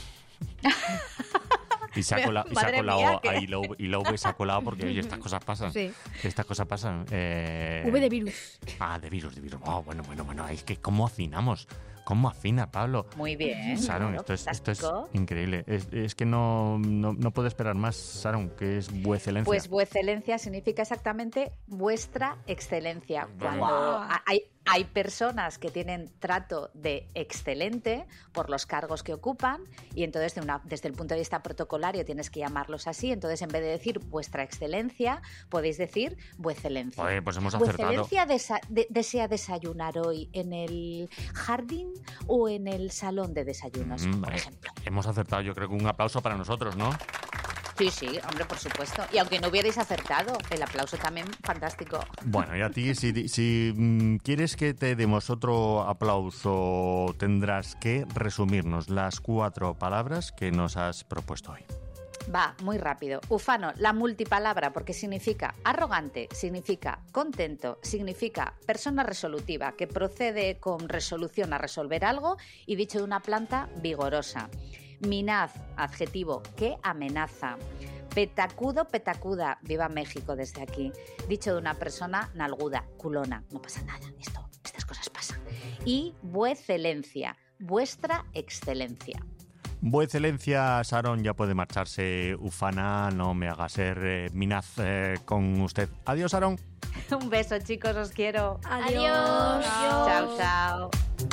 Y se ha colado ahí la V se ha colado porque, oye, estas cosas pasan. Sí. Estas cosas pasan. V de virus. De virus. Oh, bueno. Es que ¿cómo afinamos? ¿Cómo afina, Pablo? Muy bien. Sharon, claro, esto es increíble. Es que no puedo esperar más, Sharon, que es vuecelencia. Pues vuecelencia significa exactamente vuestra excelencia. Cuando hay personas que tienen trato de excelente por los cargos que ocupan y entonces desde el punto de vista protocolario tienes que llamarlos así. Entonces, en vez de decir vuestra excelencia, podéis decir vuecelencia. Oye, pues hemos acertado. ¿Vuecelencia desea desayunar hoy en el jardín o en el salón de desayunos, por ejemplo? Hemos acertado, yo creo que un aplauso para nosotros, ¿no? Sí, hombre, por supuesto. Y aunque no hubierais acertado, el aplauso también fantástico. Bueno, y a ti, si quieres que te demos otro aplauso, tendrás que resumirnos las 4 palabras que nos has propuesto hoy. Va, muy rápido. Ufano, la multipalabra, porque significa arrogante, significa contento, significa persona resolutiva, que procede con resolución a resolver algo, y dicho de una planta, vigorosa. Minaz, adjetivo, que amenaza. Petacudo, petacuda, viva México desde aquí. Dicho de una persona, nalguda, culona, no pasa nada, estas cosas pasan. Y vuecelencia, vuestra excelencia. Vuecelencia, Sharon ya puede marcharse. Ufana, no me haga ser minaz con usted. Adiós, Sharon. Un beso, chicos, os quiero. Adiós. Chao, chao.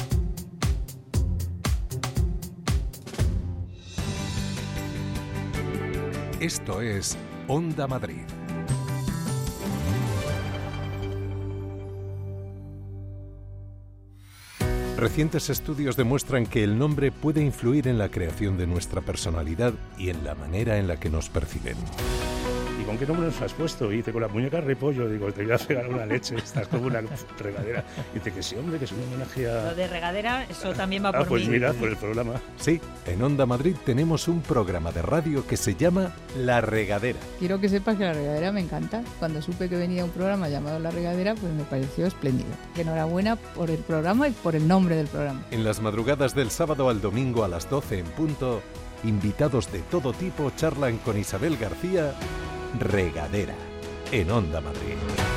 Esto es Onda Madrid. Recientes estudios demuestran que el nombre puede influir en la creación de nuestra personalidad y en la manera en la que nos perciben. ¿Y con qué nombre nos has puesto? Y dice, con la muñeca repollo. Digo, te voy a pegar una leche, estás como una regadera. Y dice que sí, hombre, que es un homenaje a... Lo de regadera, eso también va por pues mí. Mira, por el programa. Sí, en Onda Madrid tenemos un programa de radio que se llama La Regadera. Quiero que sepas que La Regadera me encanta. Cuando supe que venía un programa llamado La Regadera, pues me pareció espléndido. Enhorabuena por el programa y por el nombre del programa. En las madrugadas del sábado al domingo a las 12 en punto, invitados de todo tipo charlan con Isabel García. Regadera, en Onda Madrid.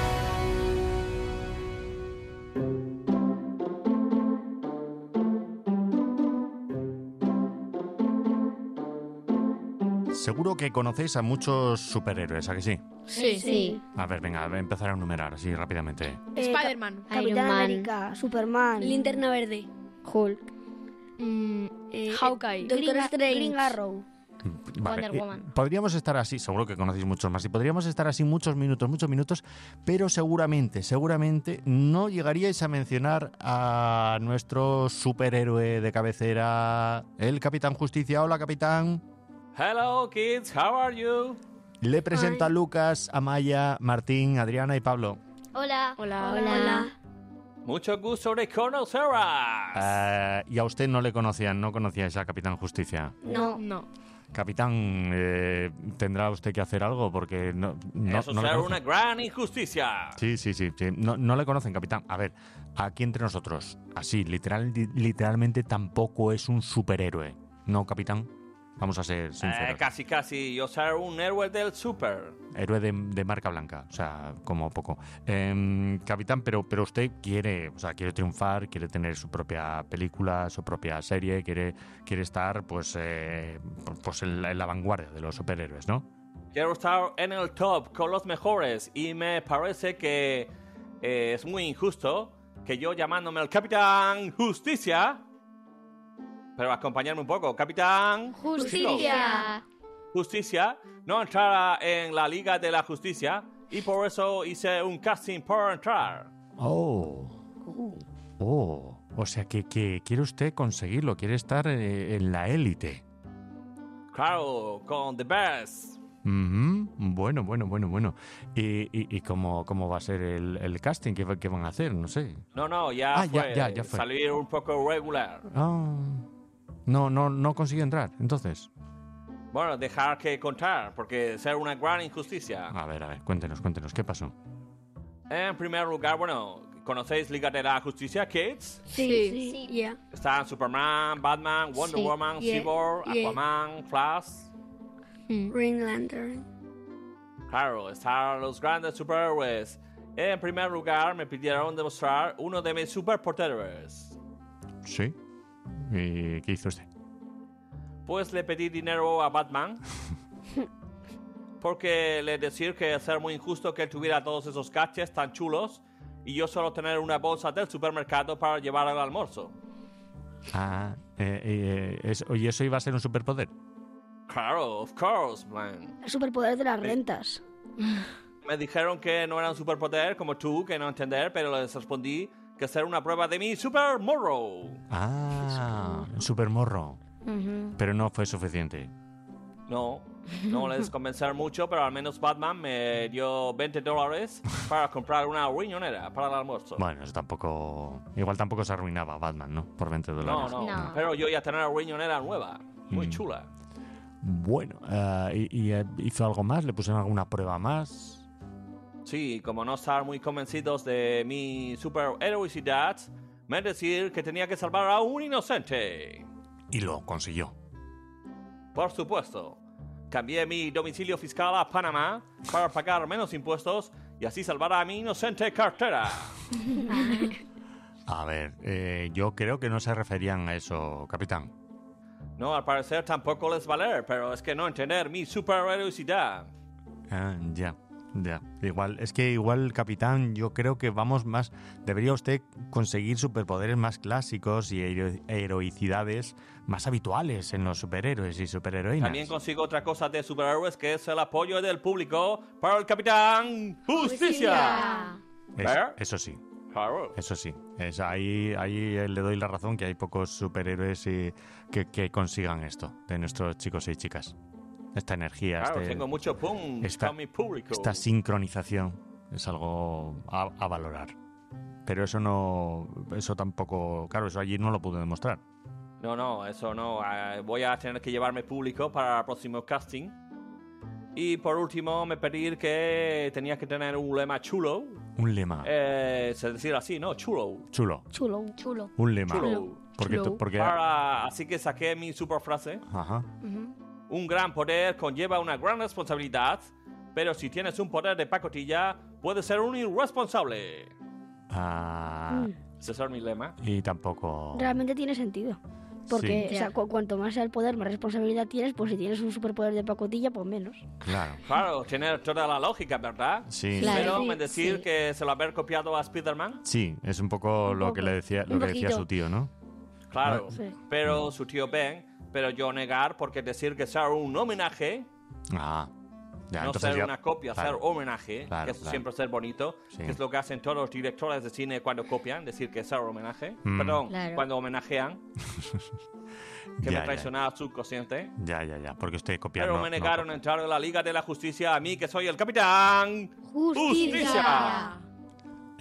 Seguro que conocéis a muchos superhéroes, ¿a que sí? Sí. A ver, venga, empezar a enumerar así rápidamente. Spider-Man. Capitán América, Superman. Linterna Verde. Hulk. Hawkeye. Doctor Strange. Green Arrow. Vale, Wonder Woman. podríamos estar así, seguro que conocéis muchos más, y podríamos estar así muchos minutos, pero seguramente no llegaríais a mencionar a nuestro superhéroe de cabecera, el Capitán Justicia. Hola, Capitán. Hello, kids, how are you? Le presento a Lucas, Amaya, Martín, Adriana y Pablo. Hola. Hola. Mucho gusto de conoceras. Y a usted no le conocían, no conocíais a Capitán Justicia. No. Capitán, tendrá usted que hacer algo porque no Eso no le es conocen. una gran injusticia. Sí. No le conocen, capitán. A ver, aquí entre nosotros, así, literalmente tampoco es un superhéroe. ¿No, capitán? Vamos a ser sinceros. Casi. Yo soy un héroe del super. Héroe de marca blanca, o sea, como poco. Capitán, pero usted quiere triunfar, quiere tener su propia película, su propia serie, quiere estar pues en la vanguardia de los superhéroes, ¿no? Quiero estar en el top con los mejores y me parece que es muy injusto que yo llamándome el Capitán Justicia, pero acompañarme un poco, Capitán ¡Justicia! Justicia, no entrara en la Liga de la Justicia y por eso hice un casting para entrar. Oh, o sea que quiere usted conseguirlo, quiere estar en la élite. Claro, con The Best. Bueno. ¿Y cómo va a ser el casting? ¿Qué van a hacer? No sé. No, ya fue. Ya fue. Salir un poco regular. No consiguió entrar, entonces. Bueno, dejar que contar, porque ser una gran injusticia. A ver, cuéntenos, ¿qué pasó? En primer lugar, ¿conocéis Liga de la Justicia, kids? Sí. Yeah. Están Superman, Batman, Wonder Sí, Woman, yeah, Cyborg, yeah. Aquaman, Flash. Green Lantern. Claro, están los grandes superhéroes. En primer lugar, me pidieron demostrar uno de mis superpoderes. Sí. ¿Y qué hizo usted? Pues le pedí dinero a Batman. Porque le decir que ser muy injusto que él tuviera todos esos gadgets tan chulos y yo solo tener una bolsa del supermercado para llevar al almuerzo. ¿Y eso iba a ser un superpoder? Claro, of course, man. El superpoder de las rentas. Me dijeron que no era un superpoder como tú, que no entender, pero les respondí que ser una prueba de mi super morro. Super morro. Pero no fue suficiente. No les convencer mucho, pero al menos Batman me dio $20 para comprar una riñonera para el almuerzo. Bueno, eso tampoco... Igual tampoco se arruinaba Batman, ¿no? Por $20. No. Pero yo ya tenía una riñonera nueva, muy chula. Bueno, ¿y hizo algo más? ¿Le pusieron alguna prueba más? Sí, como no estar muy convencidos de mi superheroicidad, me decir que tenía que salvar a un inocente. Y lo consiguió. Por supuesto. Cambié mi domicilio fiscal a Panamá para pagar menos impuestos y así salvar a mi inocente cartera. A ver, yo creo que no se referían a eso, capitán. No, al parecer tampoco les valer, pero es que no entender mi superheroicidad. Ya. Igual, capitán, yo creo que vamos más... Debería usted conseguir superpoderes más clásicos y heroicidades más habituales en los superhéroes y superheroínas. También consigo otra cosa de superhéroes, que es el apoyo del público para el Capitán Justicia. Eso sí. Claro. Eso sí. Ahí le doy la razón, que hay pocos superhéroes que consigan esto de nuestros chicos y chicas. Esta energía, claro, tengo mucho con mi público. Esta sincronización es algo a valorar. Pero eso tampoco... Claro, eso allí no lo pude demostrar. No, eso no. Voy a tener que llevarme público para el próximo casting. Y por último, me pedir que tenía que tener un lema chulo. Un lema. Es decir así, ¿no? Chulo. Un lema. Chulo. Porque... Así que saqué mi super frase. Ajá. Un gran poder conlleva una gran responsabilidad, pero si tienes un poder de pacotilla, puedes ser un irresponsable. Ese es mi lema. Y tampoco... Realmente tiene sentido. Porque Sí. o sea, cuanto más sea el poder, más responsabilidad tienes. Pues si tienes un superpoder de pacotilla, pues menos. Claro, tiene toda la lógica, ¿verdad? Sí. Pero Sí, me decir que se lo haber copiado a Spider-Man. Sí, es un poco lo que le decía, lo que decía su tío, ¿no? Claro, Sí. pero su tío Ben, pero yo negar porque decir que sea un homenaje, Ya, no entonces ser ya- una copia, claro. ser homenaje, Claro, que eso claro. siempre es ser bonito, Sí. que es lo que hacen todos los directores de cine cuando copian, decir que es ser homenaje, perdón, Claro. cuando homenajean, que Ya, me traiciona el subconsciente. Ya, porque usted copia. Pero me negaron a entrar en la Liga de la Justicia a mí, que soy el Capitán Justicia.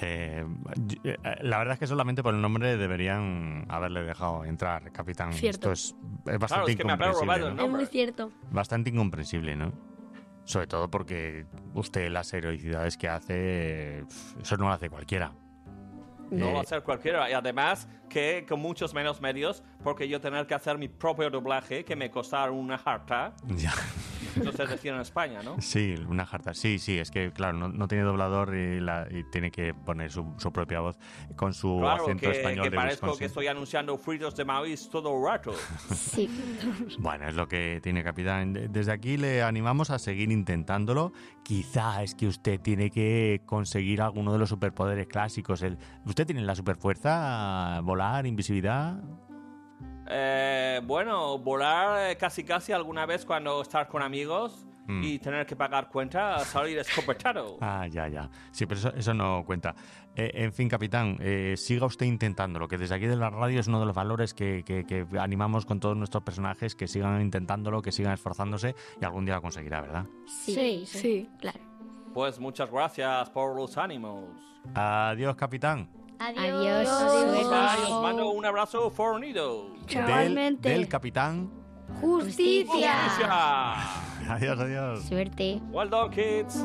La verdad es que solamente por el nombre deberían haberle dejado entrar, capitán. Cierto. Esto es bastante incomprensible, ¿no? Es muy cierto. Bastante incomprensible, ¿no? Sobre todo porque usted las heroicidades que hace, eso no lo hace cualquiera. No lo va a hacer cualquiera. Y además que con muchos menos medios, porque yo tener que hacer mi propio doblaje, que me costará una jarta. Ya. Entonces decían en España, ¿no? Sí, una jarta. Sí, es que, claro, no tiene doblador y tiene que poner su propia voz con su acento español que de parezco Wisconsin. que estoy anunciando fritos de maíz todo el rato. Sí. Bueno, es lo que tiene, capitán. Desde aquí le animamos a seguir intentándolo. Quizá es que usted tiene que conseguir alguno de los superpoderes clásicos. ¿Usted tiene la superfuerza, volar, invisibilidad? Bueno, volar casi alguna vez cuando estar con amigos y tener que pagar cuenta, salir escopetado. Ah, ya. Sí, pero eso no cuenta. En fin, capitán, siga usted intentándolo, que desde aquí de la radio es uno de los valores que animamos con todos nuestros personajes, que sigan intentándolo, que sigan esforzándose y algún día lo conseguirá, ¿verdad? Sí, claro. Pues muchas gracias por los ánimos. Adiós, capitán. Adiós. Bye, os mando un abrazo fornido. Del capitán Justicia. Adiós. Suerte. Well done, kids.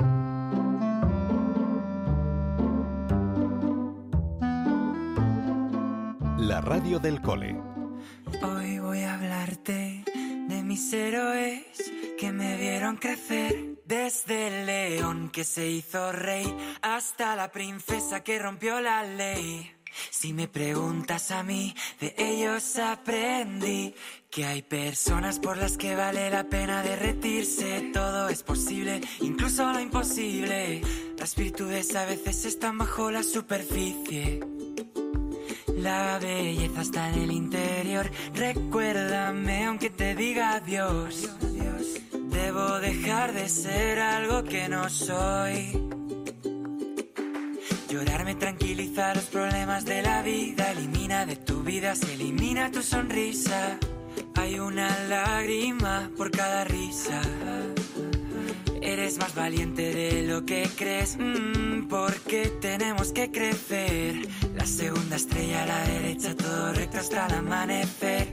La radio del cole. Hoy voy a hablarte de mis héroes que me vieron crecer. Desde el león que se hizo rey hasta la princesa que rompió la ley. Si me preguntas a mí, de ellos aprendí que hay personas por las que vale la pena derretirse. Todo es posible, incluso lo imposible. Las virtudes a veces están bajo la superficie. La belleza está en el interior. Recuérdame aunque te diga adiós. Debo dejar de ser algo que no soy. Llorar me tranquiliza los problemas de la vida. Elimina de tu vida, se elimina tu sonrisa. Hay una lágrima por cada risa. Eres más valiente de lo que crees, porque tenemos que crecer. La segunda estrella a la derecha, todo recto hasta el amanecer.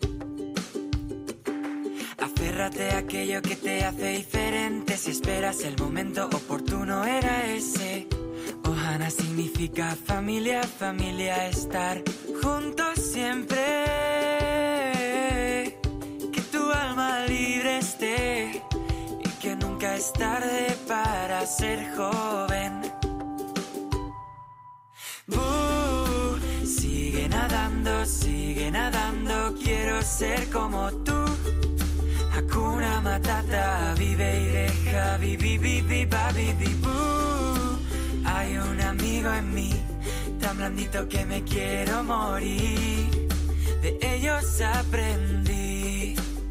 Aférrate a aquello que te hace diferente. Si esperas el momento oportuno era ese. Ohana significa familia, familia, estar juntos siempre. Que tu alma libre esté y que nunca es tarde para ser joven. Sigue nadando, quiero ser como tú. Hakuna Matata, vive y deja, hay un amigo en mí, tan blandito que me quiero morir. De ellos aprendí.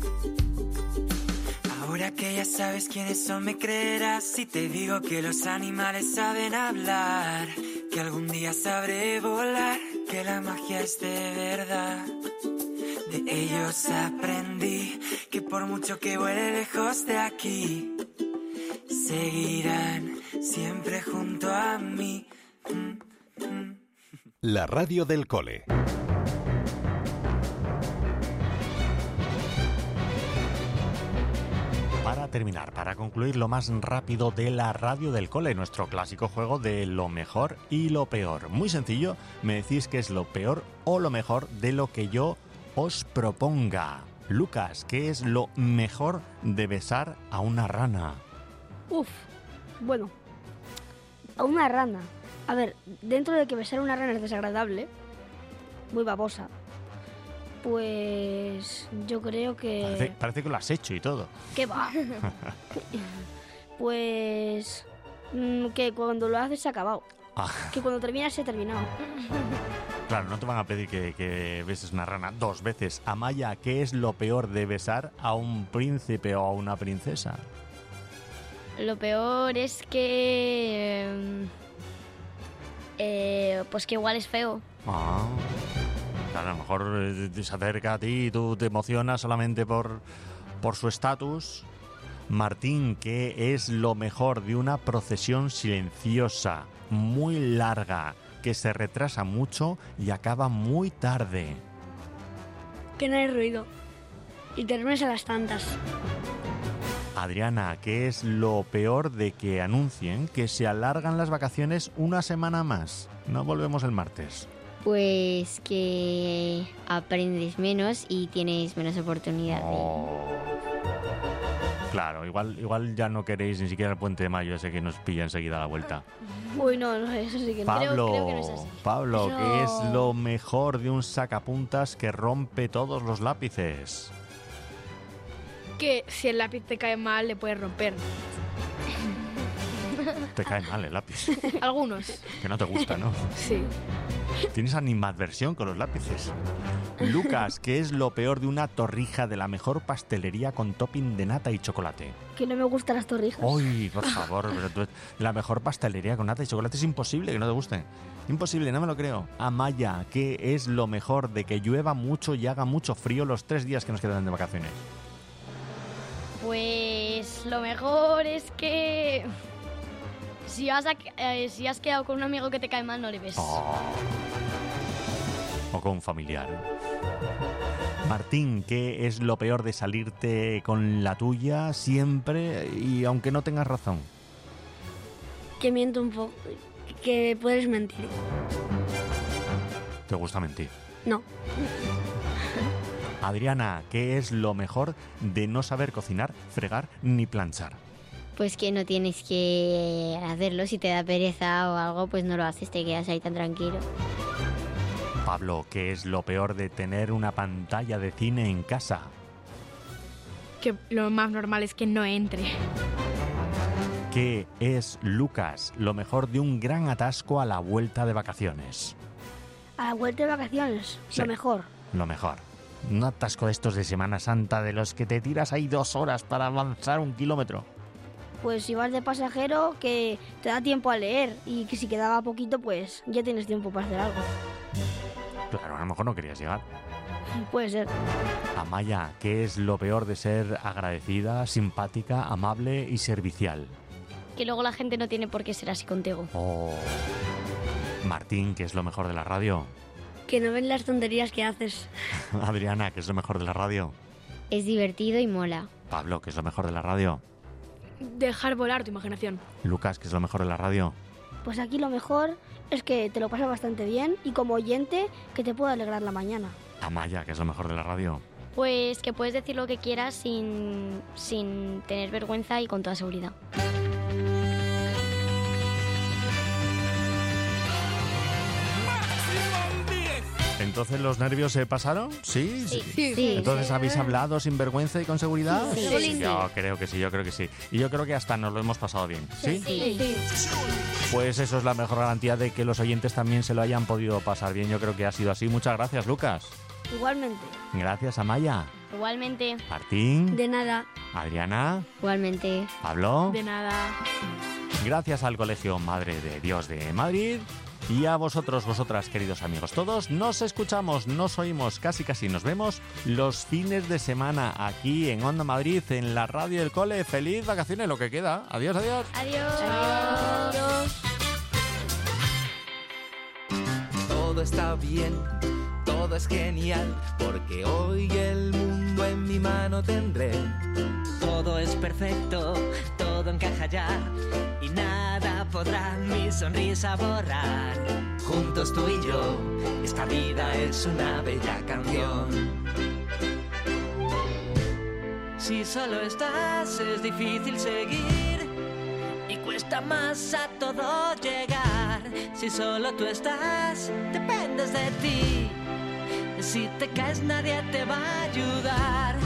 Ahora que ya sabes quiénes son, me creerás si te digo que los animales saben hablar, que algún día sabré volar, que la magia es de verdad. De ellos aprendí que por mucho que vuele lejos de aquí, seguirán siempre junto a mí. La radio del cole. Para terminar, para concluir lo más rápido de la radio del cole, nuestro clásico juego de lo mejor y lo peor. Muy sencillo, me decís qué es lo peor o lo mejor de lo que yo os proponga. Lucas, ¿qué es lo mejor de besar a una rana? Bueno, a una rana. A ver, dentro de que besar a una rana es desagradable, muy babosa, pues yo creo que... Parece que lo has hecho y todo. ¿Qué va? Pues que cuando lo haces se ha acabado. Que cuando terminas se ha terminado. Claro, no te van a pedir que beses una rana 2 veces. Amaya, ¿qué es lo peor de besar a un príncipe o a una princesa? Lo peor es que... pues que igual es feo. Claro, a lo mejor se acerca a ti y tú te emocionas solamente por su estatus. Martín, ¿qué es lo mejor de una procesión silenciosa? muy larga, que se retrasa mucho y acaba muy tarde. Que no hay ruido. Y te duermes a las tantas. Adriana, ¿qué es lo peor de que anuncien que se alargan las vacaciones una semana más? No volvemos el martes. Pues que aprendes menos y tienes menos oportunidades. Claro, igual ya no queréis ni siquiera el puente de mayo ese que nos pilla enseguida a la vuelta. Uy, no, eso sí que no. Pablo, Creo que no es así. Pablo, Eso- ¿qué es lo mejor de un sacapuntas que rompe todos los lápices? Que si el lápiz te cae mal, le puedes romper. Te cae mal el lápiz, Algunos. que no te gusta, ¿no? Sí. Tienes animadversión con los lápices. Lucas, ¿qué es lo peor de una torrija de la mejor pastelería con topping de nata y chocolate? Que no me gustan las torrijas. Uy, por favor, pero la mejor pastelería con nata y chocolate es imposible que no te guste. Imposible, no me lo creo. Amaya, ¿qué es lo mejor de que llueva mucho y haga mucho frío los 3 días que nos quedan de vacaciones? Pues lo mejor es que si has quedado con un amigo que te cae mal, no le ves. O con un familiar. Martín, ¿qué es lo peor de salirte con la tuya siempre y aunque no tengas razón? Que miento un poco. Que puedes mentir. ¿Te gusta mentir? No. Adriana, ¿qué es lo mejor de no saber cocinar, fregar ni planchar? Pues que no tienes que hacerlo. Si te da pereza o algo, pues no lo haces, te quedas ahí tan tranquilo. Pablo, ¿qué es lo peor de tener una pantalla de cine en casa? Que lo más normal es que no entre. ¿Qué es, Lucas, lo mejor de un gran atasco a la vuelta de vacaciones? A la vuelta de vacaciones, Sí. lo mejor. Lo mejor. Un atasco de estos de Semana Santa de los que te tiras ahí 2 horas para avanzar 1 kilómetro. Pues si vas de pasajero, que te da tiempo a leer. Y que si quedaba poquito, pues ya tienes tiempo para hacer algo. Claro, a lo mejor no querías llegar. Puede ser. Amaya, ¿qué es lo peor de ser agradecida, simpática, amable y servicial? Que luego la gente no tiene por qué ser así contigo. Oh. Martín, ¿qué es lo mejor de la radio? Que no ven las tonterías que haces. Adriana, ¿qué es lo mejor de la radio? Es divertido y mola. Pablo, ¿qué es lo mejor de la radio? Dejar volar tu imaginación. Lucas, ¿qué es lo mejor de la radio? Pues aquí lo mejor es que te lo pasas bastante bien y como oyente que te puede alegrar la mañana. Amaya, ¿qué es lo mejor de la radio? Pues que puedes decir lo que quieras sin tener vergüenza y con toda seguridad. ¿Entonces los nervios se pasaron? ¿Sí? Sí. ¿Entonces habéis hablado sin vergüenza y con seguridad? Sí. Yo creo que sí, yo creo que sí. Y yo creo que hasta nos lo hemos pasado bien. ¿Sí? Pues eso es la mejor garantía de que los oyentes también se lo hayan podido pasar bien. Yo creo que ha sido así. Muchas gracias, Lucas. Igualmente. Gracias, Amaya. Igualmente. Martín. De nada. Adriana. Igualmente. Pablo. De nada. Gracias al Colegio Madre de Dios de Madrid. Y a vosotros, vosotras, queridos amigos, todos nos escuchamos, nos oímos, casi nos vemos los fines de semana aquí en Onda Madrid, en la radio del cole. ¡Feliz vacaciones, lo que queda! Adiós, adiós. Adiós. Todo está bien, todo es genial, porque hoy el mundo en mi mano tendré. Todo es perfecto, todo encaja ya, y nada podrá mi sonrisa borrar. Juntos tú y yo, esta vida es una bella canción. Si solo estás es difícil seguir y cuesta más a todo llegar. Si solo tú estás, dependes de ti. Si te caes nadie te va a ayudar.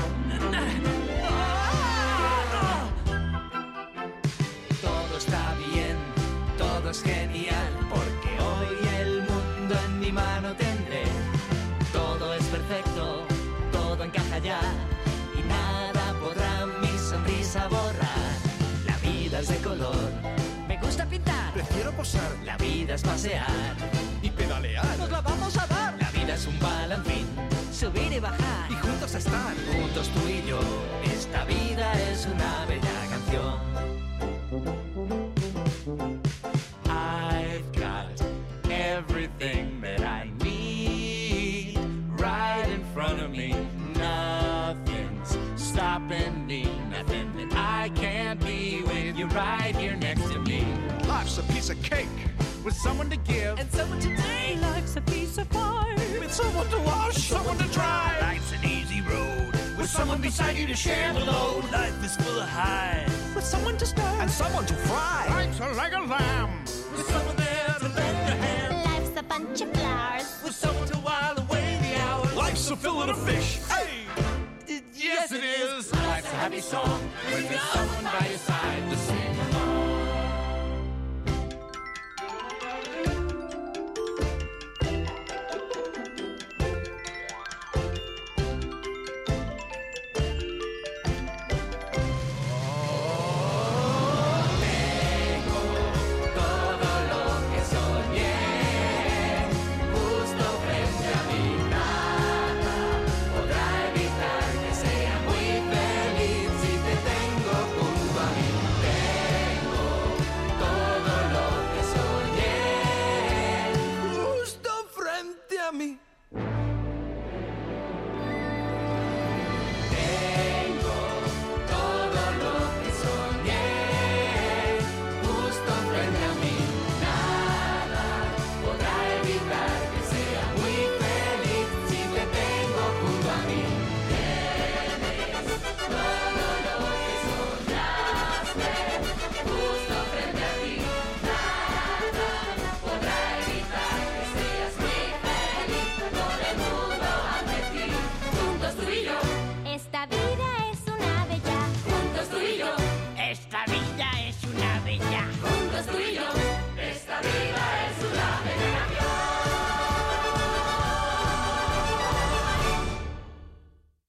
Todo está bien, todo es genial, porque hoy el mundo en mi mano tendré. Todo es perfecto, todo encaja ya, y nada podrá mi sonrisa borrar. La vida es de color, me gusta pintar, prefiero posar. La vida es pasear y pedalear, nos la vamos a dar. La vida es un balancín, subir y bajar, y juntos estar, juntos tú y yo. Esta vida es una bella canción. I stopping me. Nothing that I can't be with you right here next to me. Life's a piece of cake with someone to give and someone to take. Life's a piece of pie with someone to wash, someone to dry. Life's an easy road with someone beside you to share the load. Life is full of highs with someone to stir and someone to fry. Life's like a lamb with someone there to lend a hand. Life's a bunch of flowers with someone to while away the hours. Life's a fillet of fish. Hey! Yes, it is. Life's a happy song when there's someone by your side to sing along.